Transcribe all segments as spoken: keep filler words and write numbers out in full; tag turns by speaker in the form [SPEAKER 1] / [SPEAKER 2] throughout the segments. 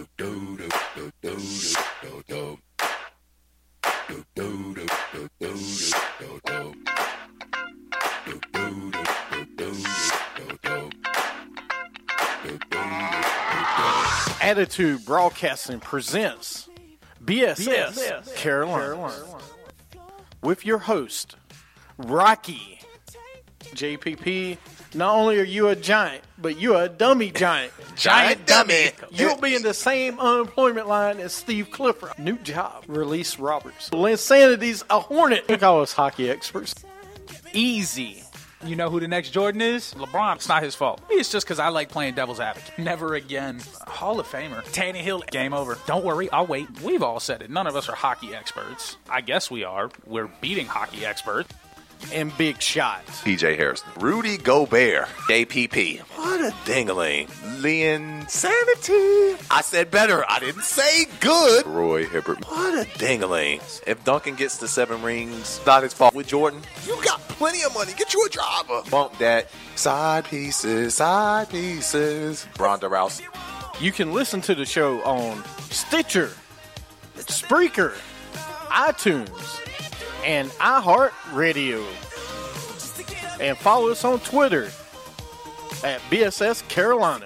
[SPEAKER 1] Attitude Broadcasting presents B S S, B S S Carolina. Carolina with your host, Rocky. J P P, not only are you a giant, but you're a dummy giant.
[SPEAKER 2] Giant dummy.
[SPEAKER 1] You'll be in the same unemployment line as Steve Clifford. New job, Release Roberts. Linsanity's a hornet. They call us hockey experts. Easy.
[SPEAKER 3] You know who the next Jordan is? LeBron. It's not his fault. It's just because I like playing devil's advocate. Never again. Hall of Famer. Tannehill. Game over. Don't worry. I'll wait. We've all said it. None of us are hockey experts. I guess we are. We're beating hockey experts.
[SPEAKER 1] And big shots.
[SPEAKER 2] P J Harrison. Rudy Gobert. J P P. What a dingling. Linsanity. I said better. I didn't say good. Roy Hibbert. What a dingling. If Duncan gets the seven rings, not his fault. With Jordan, you got plenty of money. Get you a driver. Bump that. Side pieces, side pieces. Ronda Rousey.
[SPEAKER 1] You can listen to the show on Stitcher, Spreaker, iTunes, and iHeartRadio. And follow us on Twitter at B S S Carolina.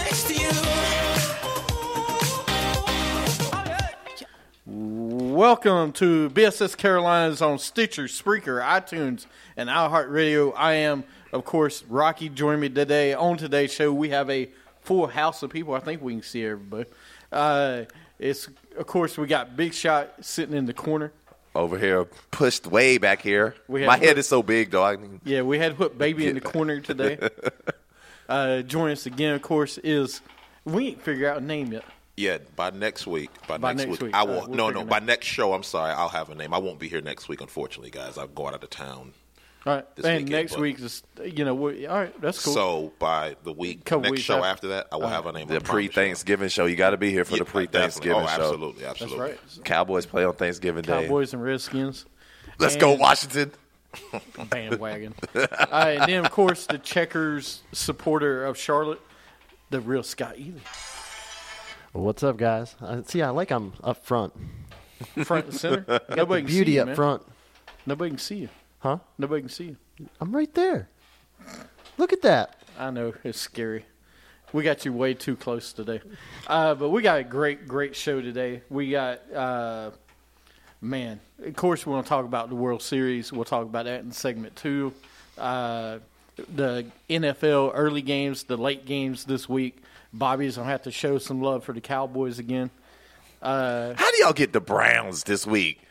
[SPEAKER 1] Welcome to B S S Carolinas on Stitcher, Spreaker, iTunes, and iHeartRadio. I am, of course, Rocky. Join me today. On today's show, we have a full house of people. I think we can see everybody. Uh, it's, of course, we got Big Shot sitting in the corner.
[SPEAKER 2] Over here, pushed way back here. My
[SPEAKER 1] put,
[SPEAKER 2] head is so big, though. I mean,
[SPEAKER 1] yeah, we had to put Baby in the corner today. uh, join us again, of course, is we ain't figured out a name yet.
[SPEAKER 4] Yeah, by next week. By,
[SPEAKER 1] by
[SPEAKER 4] next,
[SPEAKER 1] next
[SPEAKER 4] week,
[SPEAKER 1] week.
[SPEAKER 4] I
[SPEAKER 1] All
[SPEAKER 4] will.
[SPEAKER 1] right, we'll
[SPEAKER 4] no, no.
[SPEAKER 1] it
[SPEAKER 4] By
[SPEAKER 1] out.
[SPEAKER 4] next show, I'm sorry, I'll have a name. I won't be here next week, unfortunately, guys. I'm going out of town.
[SPEAKER 1] All right,
[SPEAKER 4] this
[SPEAKER 1] and
[SPEAKER 4] weekend,
[SPEAKER 1] next
[SPEAKER 4] but-
[SPEAKER 1] week is, you know, we, all right, that's cool.
[SPEAKER 4] So by the week,
[SPEAKER 1] Couple
[SPEAKER 4] next
[SPEAKER 1] weeks
[SPEAKER 4] show
[SPEAKER 1] after.
[SPEAKER 4] after that, I will have a name.
[SPEAKER 2] the
[SPEAKER 4] I promise you.
[SPEAKER 2] pre-Thanksgiving show. You got to be here for
[SPEAKER 4] Yeah,
[SPEAKER 2] the pre-Thanksgiving
[SPEAKER 4] definitely.
[SPEAKER 2] show.
[SPEAKER 4] Oh, absolutely,
[SPEAKER 1] That's
[SPEAKER 4] absolutely.
[SPEAKER 1] right.
[SPEAKER 2] Cowboys play on Thanksgiving Day.
[SPEAKER 1] Cowboys and Redskins.
[SPEAKER 2] Let's
[SPEAKER 1] And-
[SPEAKER 2] go, Washington.
[SPEAKER 1] Bandwagon. All right, and then, of course, the Checkers supporter of Charlotte, the real Scott Ely.
[SPEAKER 5] What's up, guys? Uh, see, I like I'm up front.
[SPEAKER 1] Front and center.
[SPEAKER 5] Got the
[SPEAKER 1] Nobody can see
[SPEAKER 5] beauty
[SPEAKER 1] you,
[SPEAKER 5] up
[SPEAKER 1] man.
[SPEAKER 5] front.
[SPEAKER 1] Nobody can see you.
[SPEAKER 5] Huh?
[SPEAKER 1] Nobody can see you.
[SPEAKER 5] I'm right there. Look at that.
[SPEAKER 1] I know, it's scary. We got you way too close today. Uh, but we got a great, great show today. We got, uh, man, of course, we're going to talk about the World Series. We'll talk about that in segment two. Uh, the N F L early games, the late games this week. Bobby's going to have to show some love for the Cowboys again. Uh,
[SPEAKER 2] How do y'all get the Browns this week?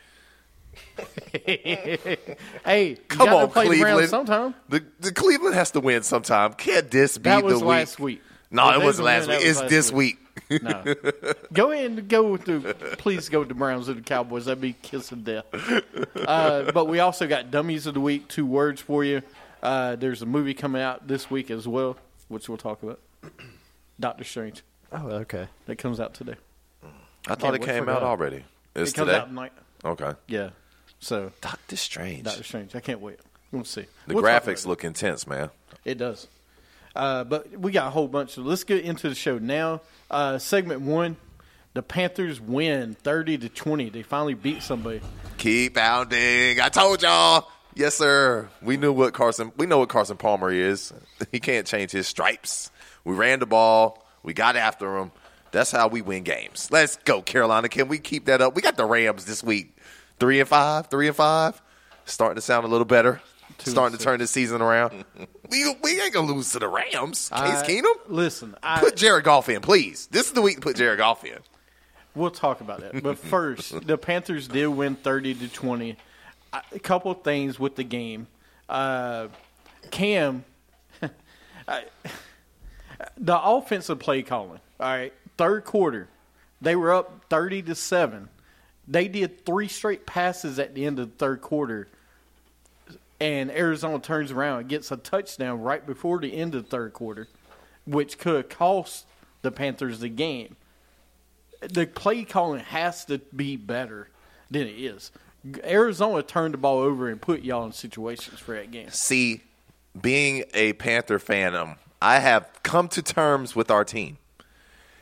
[SPEAKER 1] hey, you
[SPEAKER 2] Come
[SPEAKER 1] got to
[SPEAKER 2] on,
[SPEAKER 1] play the Browns
[SPEAKER 2] Cleveland.
[SPEAKER 1] sometime.
[SPEAKER 2] The, the Cleveland has to win sometime. Can't this be
[SPEAKER 1] That was
[SPEAKER 2] the
[SPEAKER 1] last
[SPEAKER 2] week?
[SPEAKER 1] week.
[SPEAKER 2] No,
[SPEAKER 1] If
[SPEAKER 2] it
[SPEAKER 1] they
[SPEAKER 2] wasn't
[SPEAKER 1] win,
[SPEAKER 2] last
[SPEAKER 1] that
[SPEAKER 2] week.
[SPEAKER 1] was
[SPEAKER 2] It's
[SPEAKER 1] last
[SPEAKER 2] this week.
[SPEAKER 1] No. Go ahead and go with the – please go with the Browns and the Cowboys. That'd be kiss of death. Uh, but we also got Dummies of the Week, two words for you. Uh, there's a movie coming out this week as well, which we'll talk about. Doctor Strange.
[SPEAKER 5] Oh, okay.
[SPEAKER 1] That comes out today.
[SPEAKER 2] I thought it
[SPEAKER 1] wait
[SPEAKER 2] came
[SPEAKER 1] for
[SPEAKER 2] out
[SPEAKER 1] that.
[SPEAKER 2] already. It's
[SPEAKER 1] it comes
[SPEAKER 2] today?
[SPEAKER 1] out tonight.
[SPEAKER 2] Okay.
[SPEAKER 1] Yeah. So,
[SPEAKER 2] Doctor Strange.
[SPEAKER 1] Doctor Strange. I can't wait. We'll see.
[SPEAKER 2] The
[SPEAKER 1] We'll talk
[SPEAKER 2] graphics
[SPEAKER 1] about
[SPEAKER 2] look intense, man.
[SPEAKER 1] it. It does. Uh, but we got a whole bunch. So let's get into the show now. Uh, segment one, the Panthers win thirty to twenty. They finally beat somebody.
[SPEAKER 2] Keep pounding. I told y'all. Yes, sir. We knew what Carson. We know what Carson Palmer is. He can't change his stripes. We ran the ball. We got after him. That's how we win games. Let's go, Carolina. Can we keep that up? We got the Rams this week. Three and five. Three and five. Starting to sound a little better.
[SPEAKER 1] Two
[SPEAKER 2] Starting
[SPEAKER 1] and
[SPEAKER 2] to turn this season around. we we ain't gonna lose to the Rams. Case
[SPEAKER 1] I-
[SPEAKER 2] Keenum.
[SPEAKER 1] Listen, I,
[SPEAKER 2] Put Jared Goff in, please. This is the week to put Jared Goff in.
[SPEAKER 1] we'll talk about that. But first, the Panthers did win thirty to twenty. A couple of things with the game. Uh, Cam, I, the offensive play calling. All right, third quarter, they were up thirty to seven. They did three straight passes at the end of the third quarter, and Arizona turns around and gets a touchdown right before the end of the third quarter, which could have cost the Panthers the game. The play calling has to be better than it is. Arizona turned the ball over and put y'all in situations for that game.
[SPEAKER 2] See, being a Panther fan, um, I have come to terms with our team.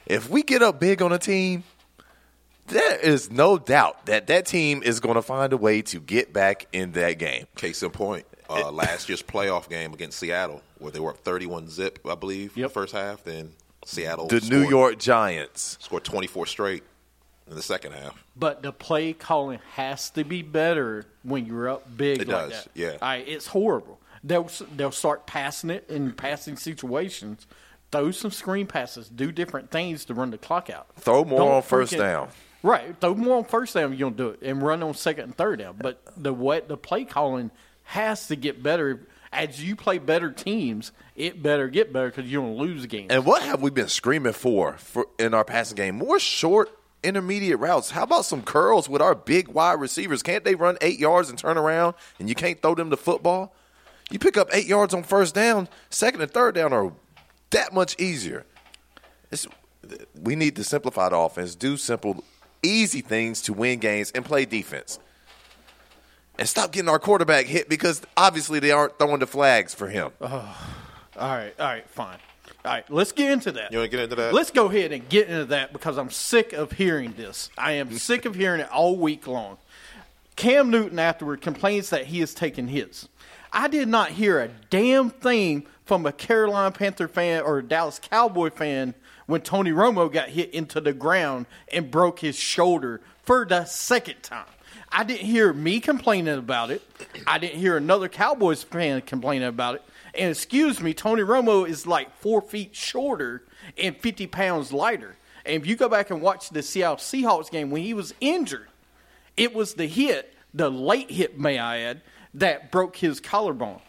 [SPEAKER 2] if we get up big on a team, there is no doubt that that team is going to find a way to get back in that game.
[SPEAKER 4] Case in point, uh, last year's playoff game against Seattle, where they were up thirty-one zip, I believe,
[SPEAKER 1] Yep.
[SPEAKER 4] the first half. Then Seattle
[SPEAKER 2] The
[SPEAKER 4] scored,
[SPEAKER 2] New York Giants.
[SPEAKER 4] scored twenty-four straight in the second half.
[SPEAKER 1] But the play calling has to be better when you're up big
[SPEAKER 4] It
[SPEAKER 1] like
[SPEAKER 4] does,
[SPEAKER 1] that.
[SPEAKER 4] yeah.
[SPEAKER 1] All right, it's horrible. They'll they'll start passing it in passing situations. Throw some screen passes. Do different things to run the clock out.
[SPEAKER 2] Throw more
[SPEAKER 1] Don't
[SPEAKER 2] on first
[SPEAKER 1] freaking-
[SPEAKER 2] down.
[SPEAKER 1] Right. Throw more on first down if you don't do it, and run on second and third down. But the what the play calling has to get better. As you play better teams, it better get better because you don't lose games.
[SPEAKER 2] And what have we been screaming for, for in our passing game? More short, intermediate routes. How about some curls with our big wide receivers? Can't they run eight yards and turn around, and you can't throw them the football? You pick up eight yards on first down, second and third down are that much easier. It's, we need to simplify the offense, do simple, easy things to win games, and play defense. And stop getting our quarterback hit because obviously they aren't throwing the flags for him.
[SPEAKER 1] All right, all right, fine. All right, let's get into that.
[SPEAKER 4] You want to get into that?
[SPEAKER 1] Let's go ahead and get into that because I'm sick of hearing this. I am sick of hearing it all week long. Cam Newton afterward complains that he has taken hits. I did not hear a damn thing from a Carolina Panther fan or a Dallas Cowboy fan when Tony Romo got hit into the ground and broke his shoulder for the second time. I didn't hear me complaining about it. I didn't hear another Cowboys fan complaining about it. And excuse me, Tony Romo is like four feet shorter and fifty pounds lighter. And if you go back and watch the Seattle Seahawks game when he was injured, it was the hit, the late hit, may I add, that broke his collarbone.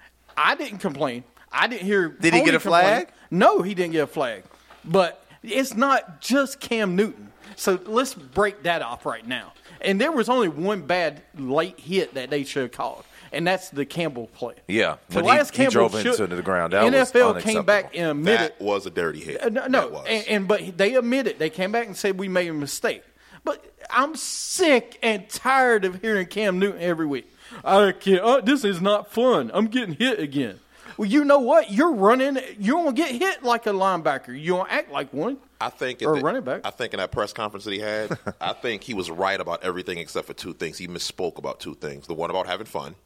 [SPEAKER 1] I didn't complain. I didn't hear.
[SPEAKER 2] Did he
[SPEAKER 1] Tony
[SPEAKER 2] get a
[SPEAKER 1] complain.
[SPEAKER 2] flag?
[SPEAKER 1] No, he didn't get a flag. But it's not just Cam Newton. So let's break that off right now. And there was only one bad late hit that they should have called, and that's the Campbell play.
[SPEAKER 2] Yeah,
[SPEAKER 1] The
[SPEAKER 2] when
[SPEAKER 1] last
[SPEAKER 2] he, he
[SPEAKER 1] Campbell
[SPEAKER 2] drove
[SPEAKER 1] should,
[SPEAKER 2] into the ground. That
[SPEAKER 1] N F L
[SPEAKER 2] was
[SPEAKER 1] came back
[SPEAKER 2] unacceptable.
[SPEAKER 1] and admitted.
[SPEAKER 4] That was a dirty hit.
[SPEAKER 1] Uh, no,
[SPEAKER 4] That
[SPEAKER 1] no,
[SPEAKER 4] was.
[SPEAKER 1] and, and but they admitted they came back and said we made a mistake. But I'm sick and tired of hearing Cam Newton every week. I can't. Oh, this is not fun. I'm getting hit again. Well, you know what? You're running. You don't get hit like a linebacker. You don't act like one.
[SPEAKER 4] I think
[SPEAKER 1] or
[SPEAKER 4] in the,
[SPEAKER 1] running back.
[SPEAKER 4] I think in that press conference that he had, I think he was right about everything except for two things. He misspoke about two things. The one about having fun,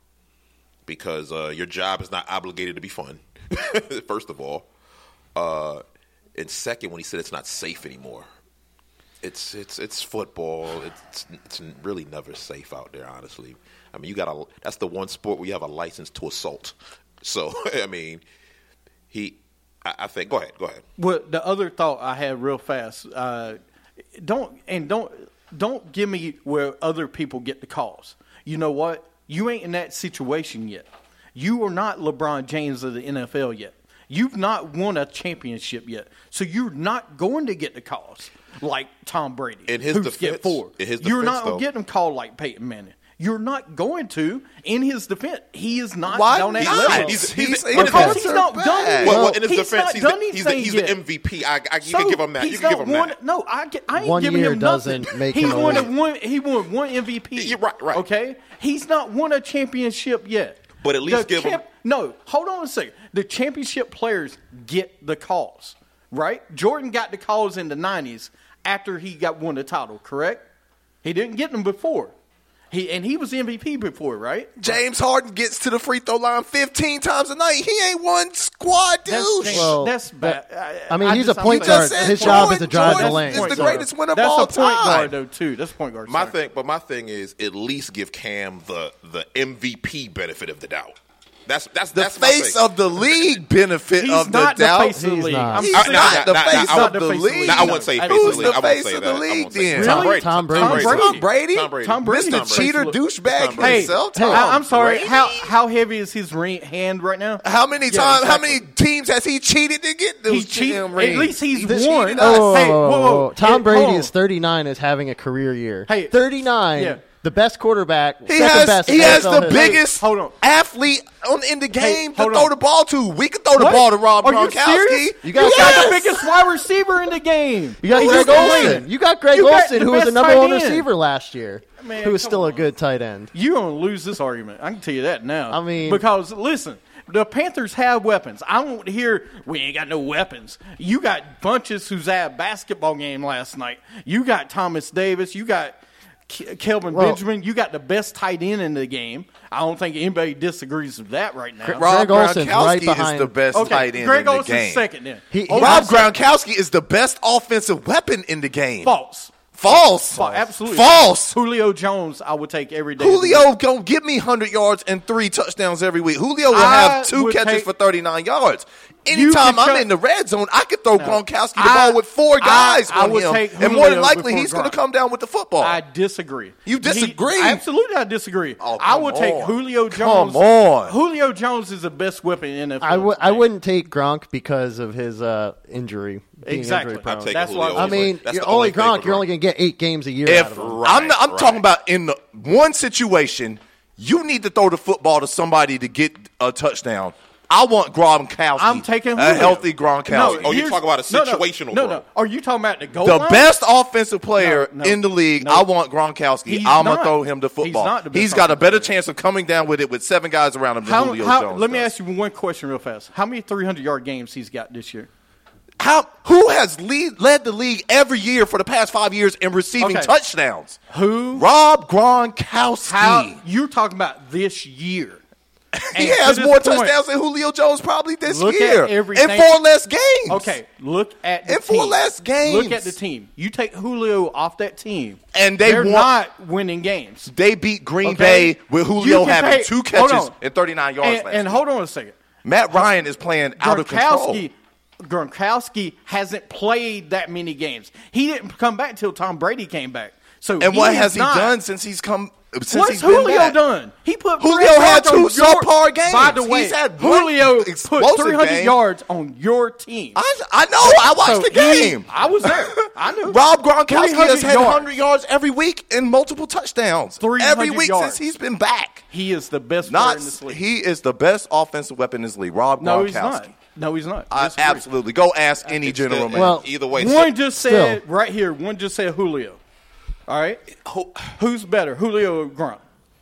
[SPEAKER 4] because uh, your job is not obligated to be fun. First of all, uh, and second, when he said it's not safe anymore. It's it's it's football. It's it's really never safe out there. Honestly, I mean, you got a that's the one sport where you have a license to assault. So I mean, he. I, I think. Go ahead. Go ahead.
[SPEAKER 1] Well, the other thought I had real fast. Uh, don't and don't don't give me where other people get the calls. You know what? You ain't in that situation yet. You are not LeBron James of the N F L yet. You've not won a championship yet, so you're not going to get the calls like Tom Brady.
[SPEAKER 4] In his
[SPEAKER 1] who's
[SPEAKER 4] defense-
[SPEAKER 1] get four.
[SPEAKER 4] in his
[SPEAKER 1] you're
[SPEAKER 4] defense,
[SPEAKER 1] not going
[SPEAKER 4] though-
[SPEAKER 1] to get them called like Peyton Manning. You're not going to. In his defense, he is not
[SPEAKER 2] Why
[SPEAKER 1] on that
[SPEAKER 2] not?
[SPEAKER 1] level.
[SPEAKER 4] He's-
[SPEAKER 2] He's,
[SPEAKER 4] he's-
[SPEAKER 2] a
[SPEAKER 4] in his
[SPEAKER 1] Because he's
[SPEAKER 2] defensive
[SPEAKER 1] not
[SPEAKER 2] back.
[SPEAKER 1] done anything.
[SPEAKER 4] Well, well, in his
[SPEAKER 1] He's
[SPEAKER 4] defense,
[SPEAKER 1] not
[SPEAKER 4] he's,
[SPEAKER 1] done
[SPEAKER 4] the, he's, the,
[SPEAKER 1] anything
[SPEAKER 4] he's
[SPEAKER 1] yet.
[SPEAKER 4] the M V P. I, I, you
[SPEAKER 1] So
[SPEAKER 4] can give him that. You
[SPEAKER 1] he's
[SPEAKER 4] can give
[SPEAKER 1] not
[SPEAKER 4] him
[SPEAKER 1] won,
[SPEAKER 4] that.
[SPEAKER 1] No, I, get- I ain't
[SPEAKER 5] One
[SPEAKER 1] giving
[SPEAKER 5] year
[SPEAKER 1] him nothing.
[SPEAKER 5] doesn't make
[SPEAKER 1] he
[SPEAKER 5] him a
[SPEAKER 1] won
[SPEAKER 5] league.
[SPEAKER 1] one. He won one M V P.
[SPEAKER 4] You're right, right.
[SPEAKER 1] Okay, he's not won a championship yet.
[SPEAKER 4] But at least
[SPEAKER 1] The
[SPEAKER 4] give him-
[SPEAKER 1] No, hold on a second. The championship players get the calls, right? Jordan got the calls in the nineties after he got won the title. Correct? He didn't get them before. He and he was M V P before, right?
[SPEAKER 2] James Harden gets to the free throw line fifteen times a night. He ain't one squad douche.
[SPEAKER 1] That's,
[SPEAKER 5] Well,
[SPEAKER 1] that's bad.
[SPEAKER 5] I mean, he's
[SPEAKER 1] just-
[SPEAKER 5] a
[SPEAKER 1] I'm
[SPEAKER 5] point
[SPEAKER 1] saying-
[SPEAKER 5] guard.
[SPEAKER 2] just said
[SPEAKER 5] His job is
[SPEAKER 2] Jordan-
[SPEAKER 5] to drive the
[SPEAKER 2] Jordan
[SPEAKER 5] lane.
[SPEAKER 2] is the
[SPEAKER 1] Point guard.
[SPEAKER 2] greatest winner of
[SPEAKER 1] That's
[SPEAKER 2] all
[SPEAKER 1] a point
[SPEAKER 2] time.
[SPEAKER 1] guard, though, too. That's a point guard.
[SPEAKER 4] My
[SPEAKER 1] sorry.
[SPEAKER 4] thing, but my thing is at least give Cam the the M V P benefit of the doubt. That's that's
[SPEAKER 2] The
[SPEAKER 4] that's my
[SPEAKER 2] face
[SPEAKER 4] thing.
[SPEAKER 2] of the league benefit
[SPEAKER 1] He's
[SPEAKER 2] of the
[SPEAKER 1] not the
[SPEAKER 2] doubt.
[SPEAKER 1] face of the
[SPEAKER 5] He's
[SPEAKER 1] league.
[SPEAKER 5] not.
[SPEAKER 1] I'm
[SPEAKER 2] He's
[SPEAKER 1] sick of
[SPEAKER 2] not
[SPEAKER 1] that.
[SPEAKER 2] the
[SPEAKER 4] Nah, nah,
[SPEAKER 2] face
[SPEAKER 4] I-
[SPEAKER 2] of the league.
[SPEAKER 4] Nah, I wouldn't say face
[SPEAKER 1] Who's
[SPEAKER 4] of the league.
[SPEAKER 2] the
[SPEAKER 4] I wouldn't
[SPEAKER 2] face
[SPEAKER 4] say
[SPEAKER 2] of
[SPEAKER 4] that.
[SPEAKER 2] the
[SPEAKER 4] I
[SPEAKER 2] league
[SPEAKER 4] won't say that.
[SPEAKER 2] then?
[SPEAKER 4] Tom
[SPEAKER 1] Really?
[SPEAKER 4] Brady.
[SPEAKER 5] Tom Brady.
[SPEAKER 1] Tom Brady.
[SPEAKER 2] Tom Brady?
[SPEAKER 4] Tom Brady.
[SPEAKER 1] Tom Brady.
[SPEAKER 2] Mister
[SPEAKER 1] Tom
[SPEAKER 2] Cheater
[SPEAKER 1] Brady.
[SPEAKER 2] douchebag
[SPEAKER 4] Tom Brady.
[SPEAKER 2] himself.
[SPEAKER 1] Hey,
[SPEAKER 2] Tom
[SPEAKER 1] I, I'm sorry.
[SPEAKER 2] Brady?
[SPEAKER 1] How how heavy is his ring, hand right now?
[SPEAKER 2] How many
[SPEAKER 1] Yeah,
[SPEAKER 2] times? How
[SPEAKER 1] exactly.
[SPEAKER 2] many teams has he cheated to get those
[SPEAKER 1] He cheated.
[SPEAKER 2] damn
[SPEAKER 1] At
[SPEAKER 2] rings?
[SPEAKER 1] least he's
[SPEAKER 2] He
[SPEAKER 1] won.
[SPEAKER 2] cheated
[SPEAKER 5] Oh,
[SPEAKER 2] us.
[SPEAKER 1] Hey, whoa, whoa.
[SPEAKER 5] Tom
[SPEAKER 1] Hey,
[SPEAKER 5] Brady
[SPEAKER 1] hold
[SPEAKER 5] is thirty-nine, is having a career year.
[SPEAKER 1] Hey,
[SPEAKER 5] thirty-nine,
[SPEAKER 1] yeah.
[SPEAKER 5] the best quarterback,
[SPEAKER 2] He
[SPEAKER 5] second
[SPEAKER 2] has
[SPEAKER 5] best.
[SPEAKER 2] he
[SPEAKER 5] in
[SPEAKER 2] has
[SPEAKER 5] N F L
[SPEAKER 2] the
[SPEAKER 5] history.
[SPEAKER 2] biggest
[SPEAKER 1] hold on.
[SPEAKER 2] athlete on in the game to
[SPEAKER 1] hold
[SPEAKER 2] throw
[SPEAKER 1] on.
[SPEAKER 2] the ball to. We can throw the
[SPEAKER 1] What?
[SPEAKER 2] ball to Rob
[SPEAKER 1] Are you
[SPEAKER 2] Gronkowski.
[SPEAKER 1] serious?
[SPEAKER 5] You got-
[SPEAKER 1] He got
[SPEAKER 2] Yes.
[SPEAKER 1] the biggest wide receiver in the game.
[SPEAKER 5] You got
[SPEAKER 1] He's
[SPEAKER 5] Greg
[SPEAKER 1] playing.
[SPEAKER 5] Olsen. You got Greg
[SPEAKER 1] You got
[SPEAKER 5] Olsen,
[SPEAKER 1] the
[SPEAKER 5] who was the
[SPEAKER 1] best
[SPEAKER 5] number
[SPEAKER 1] tight
[SPEAKER 5] one
[SPEAKER 1] end.
[SPEAKER 5] receiver last year,
[SPEAKER 1] Man,
[SPEAKER 5] who was
[SPEAKER 1] come
[SPEAKER 5] still a
[SPEAKER 1] on.
[SPEAKER 5] good tight end.
[SPEAKER 1] You're going to lose this argument. I can tell you that now.
[SPEAKER 5] I mean-
[SPEAKER 1] because listen, The Panthers have weapons. I don't hear we ain't got no weapons. You got Bunches who's at a basketball game last night. You got Thomas Davis. You got Ke- Kelvin
[SPEAKER 5] Well-
[SPEAKER 1] Benjamin. You got the best tight end in the game. I don't think anybody disagrees with that right now.
[SPEAKER 2] Rob
[SPEAKER 5] Greg Olson's
[SPEAKER 2] Gronkowski
[SPEAKER 5] right
[SPEAKER 2] is
[SPEAKER 5] behind-
[SPEAKER 2] the best
[SPEAKER 1] okay,
[SPEAKER 2] tight end
[SPEAKER 1] Greg
[SPEAKER 2] in the
[SPEAKER 1] Olson's
[SPEAKER 2] game.
[SPEAKER 1] second then.
[SPEAKER 5] He- he-
[SPEAKER 1] Olson's
[SPEAKER 2] Rob
[SPEAKER 1] second.
[SPEAKER 2] Gronkowski is the best offensive weapon in the game.
[SPEAKER 1] False.
[SPEAKER 2] False.
[SPEAKER 1] False. Absolutely.
[SPEAKER 2] False.
[SPEAKER 1] Julio Jones, I would take every day.
[SPEAKER 2] Julio gonna give me one hundred yards and three touchdowns every week. Julio will
[SPEAKER 1] I
[SPEAKER 2] have two
[SPEAKER 1] would
[SPEAKER 2] catches
[SPEAKER 1] take-
[SPEAKER 2] for thirty-nine yards.
[SPEAKER 1] You
[SPEAKER 2] Anytime
[SPEAKER 1] can
[SPEAKER 2] I'm
[SPEAKER 1] cut-
[SPEAKER 2] in the red zone, I could throw Gronkowski the
[SPEAKER 1] I-
[SPEAKER 2] ball with four guys
[SPEAKER 1] I- I
[SPEAKER 2] on
[SPEAKER 1] would
[SPEAKER 2] him,
[SPEAKER 1] take
[SPEAKER 2] and more than
[SPEAKER 1] Julio
[SPEAKER 2] likely
[SPEAKER 1] before
[SPEAKER 2] he's going to
[SPEAKER 1] Gronk.
[SPEAKER 2] come down with the football.
[SPEAKER 1] I disagree.
[SPEAKER 2] You disagree?
[SPEAKER 1] He, absolutely, I disagree.
[SPEAKER 2] Oh,
[SPEAKER 1] I
[SPEAKER 2] come
[SPEAKER 1] would take
[SPEAKER 2] on.
[SPEAKER 1] Julio
[SPEAKER 2] Come
[SPEAKER 1] Jones.
[SPEAKER 2] on.
[SPEAKER 1] Julio Jones is the best weapon in the N F L.
[SPEAKER 5] I would I
[SPEAKER 1] today.
[SPEAKER 5] wouldn't take Gronk because of his uh, injury. Being
[SPEAKER 1] Exactly.
[SPEAKER 5] Injury prone.
[SPEAKER 4] I'm taking
[SPEAKER 1] That's
[SPEAKER 4] Julio
[SPEAKER 1] why-
[SPEAKER 5] I
[SPEAKER 4] over.
[SPEAKER 5] mean,
[SPEAKER 4] That's
[SPEAKER 5] you're
[SPEAKER 4] the
[SPEAKER 5] only
[SPEAKER 4] only thing
[SPEAKER 5] Gronk.
[SPEAKER 4] for
[SPEAKER 5] You're
[SPEAKER 4] Gronk.
[SPEAKER 5] only gonna get eight games a year
[SPEAKER 2] if
[SPEAKER 5] out of him.
[SPEAKER 2] I'm, not, I'm
[SPEAKER 4] right.
[SPEAKER 2] talking about in the one situation, you need to throw the football to somebody to get a touchdown. I want Gronkowski.
[SPEAKER 1] I'm taking
[SPEAKER 2] a
[SPEAKER 1] Julio.
[SPEAKER 2] healthy Gronkowski.
[SPEAKER 4] Oh, you're
[SPEAKER 1] here's-
[SPEAKER 4] talking about a
[SPEAKER 1] no, no,
[SPEAKER 4] situational
[SPEAKER 1] No, no,
[SPEAKER 4] Gronk.
[SPEAKER 1] Are you talking about the goal
[SPEAKER 2] the
[SPEAKER 1] line?
[SPEAKER 2] best offensive player
[SPEAKER 1] No, no,
[SPEAKER 2] in the league.
[SPEAKER 1] no.
[SPEAKER 2] I want Gronkowski.
[SPEAKER 1] He's
[SPEAKER 2] I'm gonna
[SPEAKER 1] not.
[SPEAKER 2] throw him the
[SPEAKER 1] He's
[SPEAKER 2] football.
[SPEAKER 1] not the best
[SPEAKER 2] He's got a
[SPEAKER 1] offensive
[SPEAKER 2] better
[SPEAKER 1] player.
[SPEAKER 2] chance of coming down with it with seven guys around him than
[SPEAKER 1] How,
[SPEAKER 2] Julio
[SPEAKER 1] how,
[SPEAKER 2] Jones.
[SPEAKER 1] let me
[SPEAKER 2] does.
[SPEAKER 1] ask you one question real fast. How many three hundred yard games he's got this year?
[SPEAKER 2] How? Who has lead, led the league every year for the past five years in receiving
[SPEAKER 1] Okay.
[SPEAKER 2] touchdowns?
[SPEAKER 1] Who?
[SPEAKER 2] Rob Gronkowski.
[SPEAKER 1] How? You're talking about this year.
[SPEAKER 2] he
[SPEAKER 1] And to
[SPEAKER 2] has
[SPEAKER 1] this
[SPEAKER 2] more
[SPEAKER 1] point-
[SPEAKER 2] touchdowns than Julio Jones probably this
[SPEAKER 1] Look at
[SPEAKER 2] year
[SPEAKER 1] everything-
[SPEAKER 2] in four less games.
[SPEAKER 1] Okay, look at the
[SPEAKER 2] In four
[SPEAKER 1] team.
[SPEAKER 2] less games.
[SPEAKER 1] Look at the team. You take Julio off that team,
[SPEAKER 2] And they
[SPEAKER 1] they're
[SPEAKER 2] won-
[SPEAKER 1] not winning games.
[SPEAKER 2] They beat Green
[SPEAKER 1] Okay?
[SPEAKER 2] Bay with
[SPEAKER 1] You
[SPEAKER 2] Julio
[SPEAKER 1] can
[SPEAKER 2] having
[SPEAKER 1] take-
[SPEAKER 2] two
[SPEAKER 1] hold
[SPEAKER 2] catches
[SPEAKER 1] on.
[SPEAKER 2] and thirty-nine yards
[SPEAKER 1] And,
[SPEAKER 2] last
[SPEAKER 1] and
[SPEAKER 2] year.
[SPEAKER 1] hold on a second.
[SPEAKER 2] Matt Ryan is playing out of control.
[SPEAKER 1] Gronkowski, Gronkowski hasn't played that many games. He didn't come back till Tom Brady came back. So
[SPEAKER 2] And what
[SPEAKER 1] is
[SPEAKER 2] has he
[SPEAKER 1] not-
[SPEAKER 2] done since he's come? Since
[SPEAKER 1] What's
[SPEAKER 2] he's been
[SPEAKER 1] Julio
[SPEAKER 2] back?
[SPEAKER 1] done? He put
[SPEAKER 2] Julio
[SPEAKER 1] three
[SPEAKER 2] had
[SPEAKER 1] yards
[SPEAKER 2] two
[SPEAKER 1] on your-
[SPEAKER 2] subpar games.
[SPEAKER 1] By the way,
[SPEAKER 2] He's had one
[SPEAKER 1] Julio put
[SPEAKER 2] explosive
[SPEAKER 1] three hundred
[SPEAKER 2] game.
[SPEAKER 1] yards on your team.
[SPEAKER 2] I, I know. I watched
[SPEAKER 1] So
[SPEAKER 2] the
[SPEAKER 1] he-
[SPEAKER 2] game.
[SPEAKER 1] I was there. I knew.
[SPEAKER 2] Rob Gronkowski has had
[SPEAKER 1] yards.
[SPEAKER 2] one hundred yards every week and multiple touchdowns.
[SPEAKER 1] three hundred
[SPEAKER 2] Every week
[SPEAKER 1] yards.
[SPEAKER 2] since he's been back.
[SPEAKER 1] He is the best player
[SPEAKER 2] Not
[SPEAKER 1] in this league.
[SPEAKER 2] he is the best offensive weapon in this league. Rob
[SPEAKER 1] no,
[SPEAKER 2] Gronkowski.
[SPEAKER 1] he's not. No, he's not.
[SPEAKER 2] I,
[SPEAKER 1] Disagree.
[SPEAKER 2] absolutely. Go ask any
[SPEAKER 4] It's
[SPEAKER 2] general
[SPEAKER 4] the-
[SPEAKER 2] manager.
[SPEAKER 5] Well,
[SPEAKER 4] either way,
[SPEAKER 1] One just
[SPEAKER 5] Still.
[SPEAKER 1] said right here. One just said Julio. All right.
[SPEAKER 4] Who-
[SPEAKER 1] Who's better, Julio or Gronk?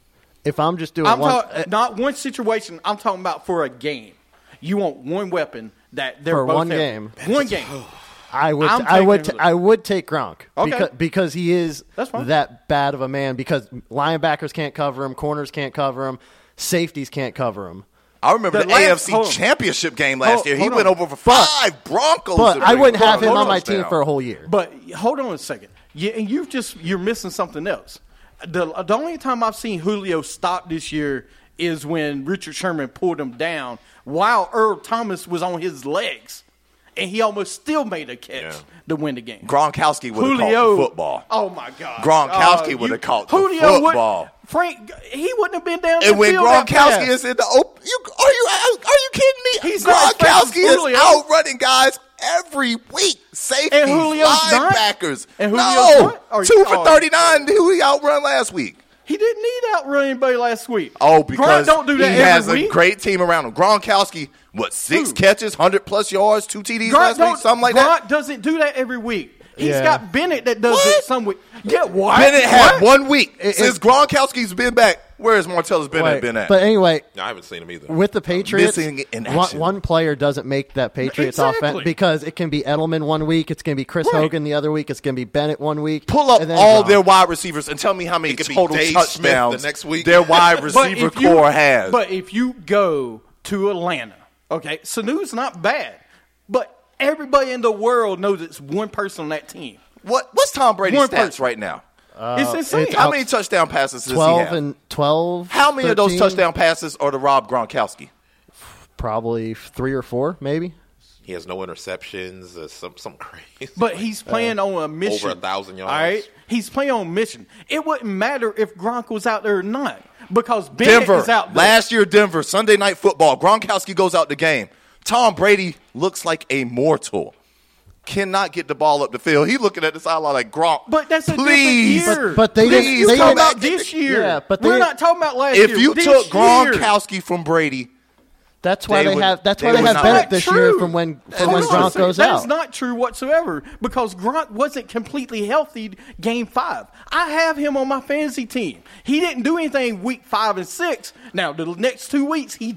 [SPEAKER 5] If I'm just doing
[SPEAKER 1] I'm
[SPEAKER 5] one,
[SPEAKER 1] talking
[SPEAKER 5] uh,
[SPEAKER 1] not one situation. I'm talking about for a game. You want one weapon that they're
[SPEAKER 5] For
[SPEAKER 1] both
[SPEAKER 5] one
[SPEAKER 1] have.
[SPEAKER 5] game.
[SPEAKER 1] One game.
[SPEAKER 5] I would
[SPEAKER 1] I'm
[SPEAKER 5] I would
[SPEAKER 1] taking
[SPEAKER 5] t- I would take Gronk
[SPEAKER 1] Okay.
[SPEAKER 5] because because he is
[SPEAKER 1] That's fine.
[SPEAKER 5] that bad of a man because linebackers can't cover him, corners can't cover him, safeties can't cover him.
[SPEAKER 2] I remember
[SPEAKER 1] the
[SPEAKER 2] the,
[SPEAKER 1] last-
[SPEAKER 2] A F C
[SPEAKER 1] hold on.
[SPEAKER 2] Championship game last
[SPEAKER 1] Hold-
[SPEAKER 2] year. He
[SPEAKER 1] hold
[SPEAKER 2] went
[SPEAKER 1] on.
[SPEAKER 2] over for five Broncos.
[SPEAKER 5] But
[SPEAKER 2] to
[SPEAKER 5] I
[SPEAKER 2] bring
[SPEAKER 5] wouldn't have him
[SPEAKER 2] Broncos
[SPEAKER 5] on my team
[SPEAKER 2] down.
[SPEAKER 5] for a whole year.
[SPEAKER 1] But hold on a second. You, and you just you're missing something else. The, the only time I've seen Julio stop this year is when Richard Sherman pulled him down while Earl Thomas was on his legs, and he almost still made a catch
[SPEAKER 4] Yeah.
[SPEAKER 1] to win the game.
[SPEAKER 2] Gronkowski would have
[SPEAKER 1] Julio
[SPEAKER 2] caught the football.
[SPEAKER 1] Oh my God!
[SPEAKER 2] Gronkowski
[SPEAKER 1] Uh,
[SPEAKER 2] would
[SPEAKER 1] you-
[SPEAKER 2] have caught the
[SPEAKER 1] Julio would-
[SPEAKER 2] football.
[SPEAKER 1] Frank, he wouldn't have been down.
[SPEAKER 2] And
[SPEAKER 1] the
[SPEAKER 2] when
[SPEAKER 1] field that
[SPEAKER 2] Gronkowski
[SPEAKER 1] fast.
[SPEAKER 2] is in the open, you are you are you kidding me?
[SPEAKER 1] He's not as fast as
[SPEAKER 2] Gronkowski is
[SPEAKER 1] Julio.
[SPEAKER 2] out running guys every week. Safeties,
[SPEAKER 1] And Julio's not?
[SPEAKER 2] linebackers.
[SPEAKER 1] And Julio's
[SPEAKER 2] no,
[SPEAKER 1] not? Or-
[SPEAKER 2] two for
[SPEAKER 1] oh.
[SPEAKER 2] thirty-nine. Who he outrun last week?
[SPEAKER 1] He didn't need to outrun anybody last week.
[SPEAKER 2] Oh, because
[SPEAKER 1] Gronk don't do that
[SPEAKER 2] he
[SPEAKER 1] every
[SPEAKER 2] has
[SPEAKER 1] week.
[SPEAKER 2] a great team around him. Gronkowski, what, six
[SPEAKER 1] Who?
[SPEAKER 2] catches, one hundred plus yards, two T Ds
[SPEAKER 1] Gronk,
[SPEAKER 2] last week,
[SPEAKER 1] don't-
[SPEAKER 2] something like
[SPEAKER 1] Gronk
[SPEAKER 2] that?
[SPEAKER 1] doesn't do that every week. He's
[SPEAKER 5] Yeah.
[SPEAKER 1] got Bennett that does
[SPEAKER 2] What?
[SPEAKER 1] it some week. Yeah, what?
[SPEAKER 2] Bennett had
[SPEAKER 1] What?
[SPEAKER 2] one week.
[SPEAKER 5] It-
[SPEAKER 2] Since
[SPEAKER 5] it-
[SPEAKER 2] Gronkowski's been back, where has Martellus Bennett
[SPEAKER 5] Wait,
[SPEAKER 2] been at?
[SPEAKER 5] But anyway,
[SPEAKER 4] No, I haven't seen him either.
[SPEAKER 5] with the Patriots,
[SPEAKER 2] Missing in
[SPEAKER 5] one,
[SPEAKER 2] action.
[SPEAKER 5] one player doesn't make that Patriots
[SPEAKER 1] Exactly.
[SPEAKER 5] offense because it can be Edelman one week, it's going to be Chris
[SPEAKER 1] Right.
[SPEAKER 5] Hogan the other week, it's going to be Bennett one week.
[SPEAKER 2] Pull up
[SPEAKER 5] and then
[SPEAKER 2] all
[SPEAKER 5] Gronk.
[SPEAKER 2] their wide receivers and tell me how many
[SPEAKER 4] It could be
[SPEAKER 2] total
[SPEAKER 4] Dave Smith
[SPEAKER 2] touchdowns
[SPEAKER 4] the next week.
[SPEAKER 2] their wide
[SPEAKER 1] But
[SPEAKER 2] receiver
[SPEAKER 1] if you-
[SPEAKER 2] core has.
[SPEAKER 1] But if you go to Atlanta, okay, Sanu's not bad, but everybody in the world knows it's one person on that team.
[SPEAKER 2] what what's Tom Brady's
[SPEAKER 1] One
[SPEAKER 2] stats
[SPEAKER 1] person.
[SPEAKER 2] right now?
[SPEAKER 1] it's insane.
[SPEAKER 5] it's
[SPEAKER 2] How
[SPEAKER 5] out-
[SPEAKER 2] many touchdown passes does he
[SPEAKER 5] twelve
[SPEAKER 2] have?
[SPEAKER 5] and twelve.
[SPEAKER 2] How many of those
[SPEAKER 5] thirteen,
[SPEAKER 2] touchdown passes are to Rob Gronkowski?
[SPEAKER 5] Probably three or four, maybe.
[SPEAKER 4] He has no interceptions. Uh, some some crazy.
[SPEAKER 1] But he's playing on a mission.
[SPEAKER 4] Over a thousand yards.
[SPEAKER 1] All right? He's playing on a mission. It wouldn't matter if Gronk was out there or not because Bennett
[SPEAKER 2] Denver.
[SPEAKER 1] is out there.
[SPEAKER 2] Last year, Denver, Sunday Night Football. Gronkowski goes out the game. Tom Brady looks like a mortal. Cannot get the ball up the field. He looking at the sideline like, Gronk,
[SPEAKER 1] But that's a
[SPEAKER 2] please.
[SPEAKER 1] different year.
[SPEAKER 5] But- but they
[SPEAKER 2] Please
[SPEAKER 5] didn't-
[SPEAKER 1] You're
[SPEAKER 5] they
[SPEAKER 1] talking
[SPEAKER 5] didn't-
[SPEAKER 1] about this year.
[SPEAKER 5] Yeah, but
[SPEAKER 1] we're
[SPEAKER 5] they-
[SPEAKER 1] not talking about last
[SPEAKER 2] If
[SPEAKER 1] year.
[SPEAKER 2] you
[SPEAKER 1] This
[SPEAKER 2] took
[SPEAKER 1] year.
[SPEAKER 2] Gronkowski from Brady,
[SPEAKER 5] That's why
[SPEAKER 2] They
[SPEAKER 5] they,
[SPEAKER 2] would-
[SPEAKER 5] have. That's
[SPEAKER 2] they
[SPEAKER 5] why they
[SPEAKER 2] would
[SPEAKER 5] have
[SPEAKER 2] not-
[SPEAKER 5] Bennett
[SPEAKER 1] That's
[SPEAKER 5] this
[SPEAKER 1] true.
[SPEAKER 5] year from when from when
[SPEAKER 1] Hold on a
[SPEAKER 5] Gronk
[SPEAKER 1] second.
[SPEAKER 5] goes
[SPEAKER 1] That
[SPEAKER 5] out.
[SPEAKER 1] is not true whatsoever because Gronk wasn't completely healthy game five. I have him on my fantasy team. He didn't do anything week five and six. Now, the next two weeks he did.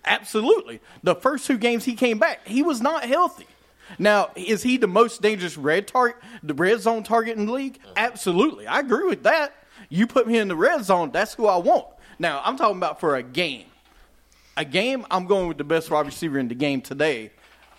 [SPEAKER 1] Absolutely. The first two games he came back, he was not healthy. Now, is he the most dangerous red target, the red zone target in the league? Absolutely. I agree with that. You put me in the red zone, that's who I want. Now, I'm talking about for a game. A game, I'm going with the best wide receiver in the game today.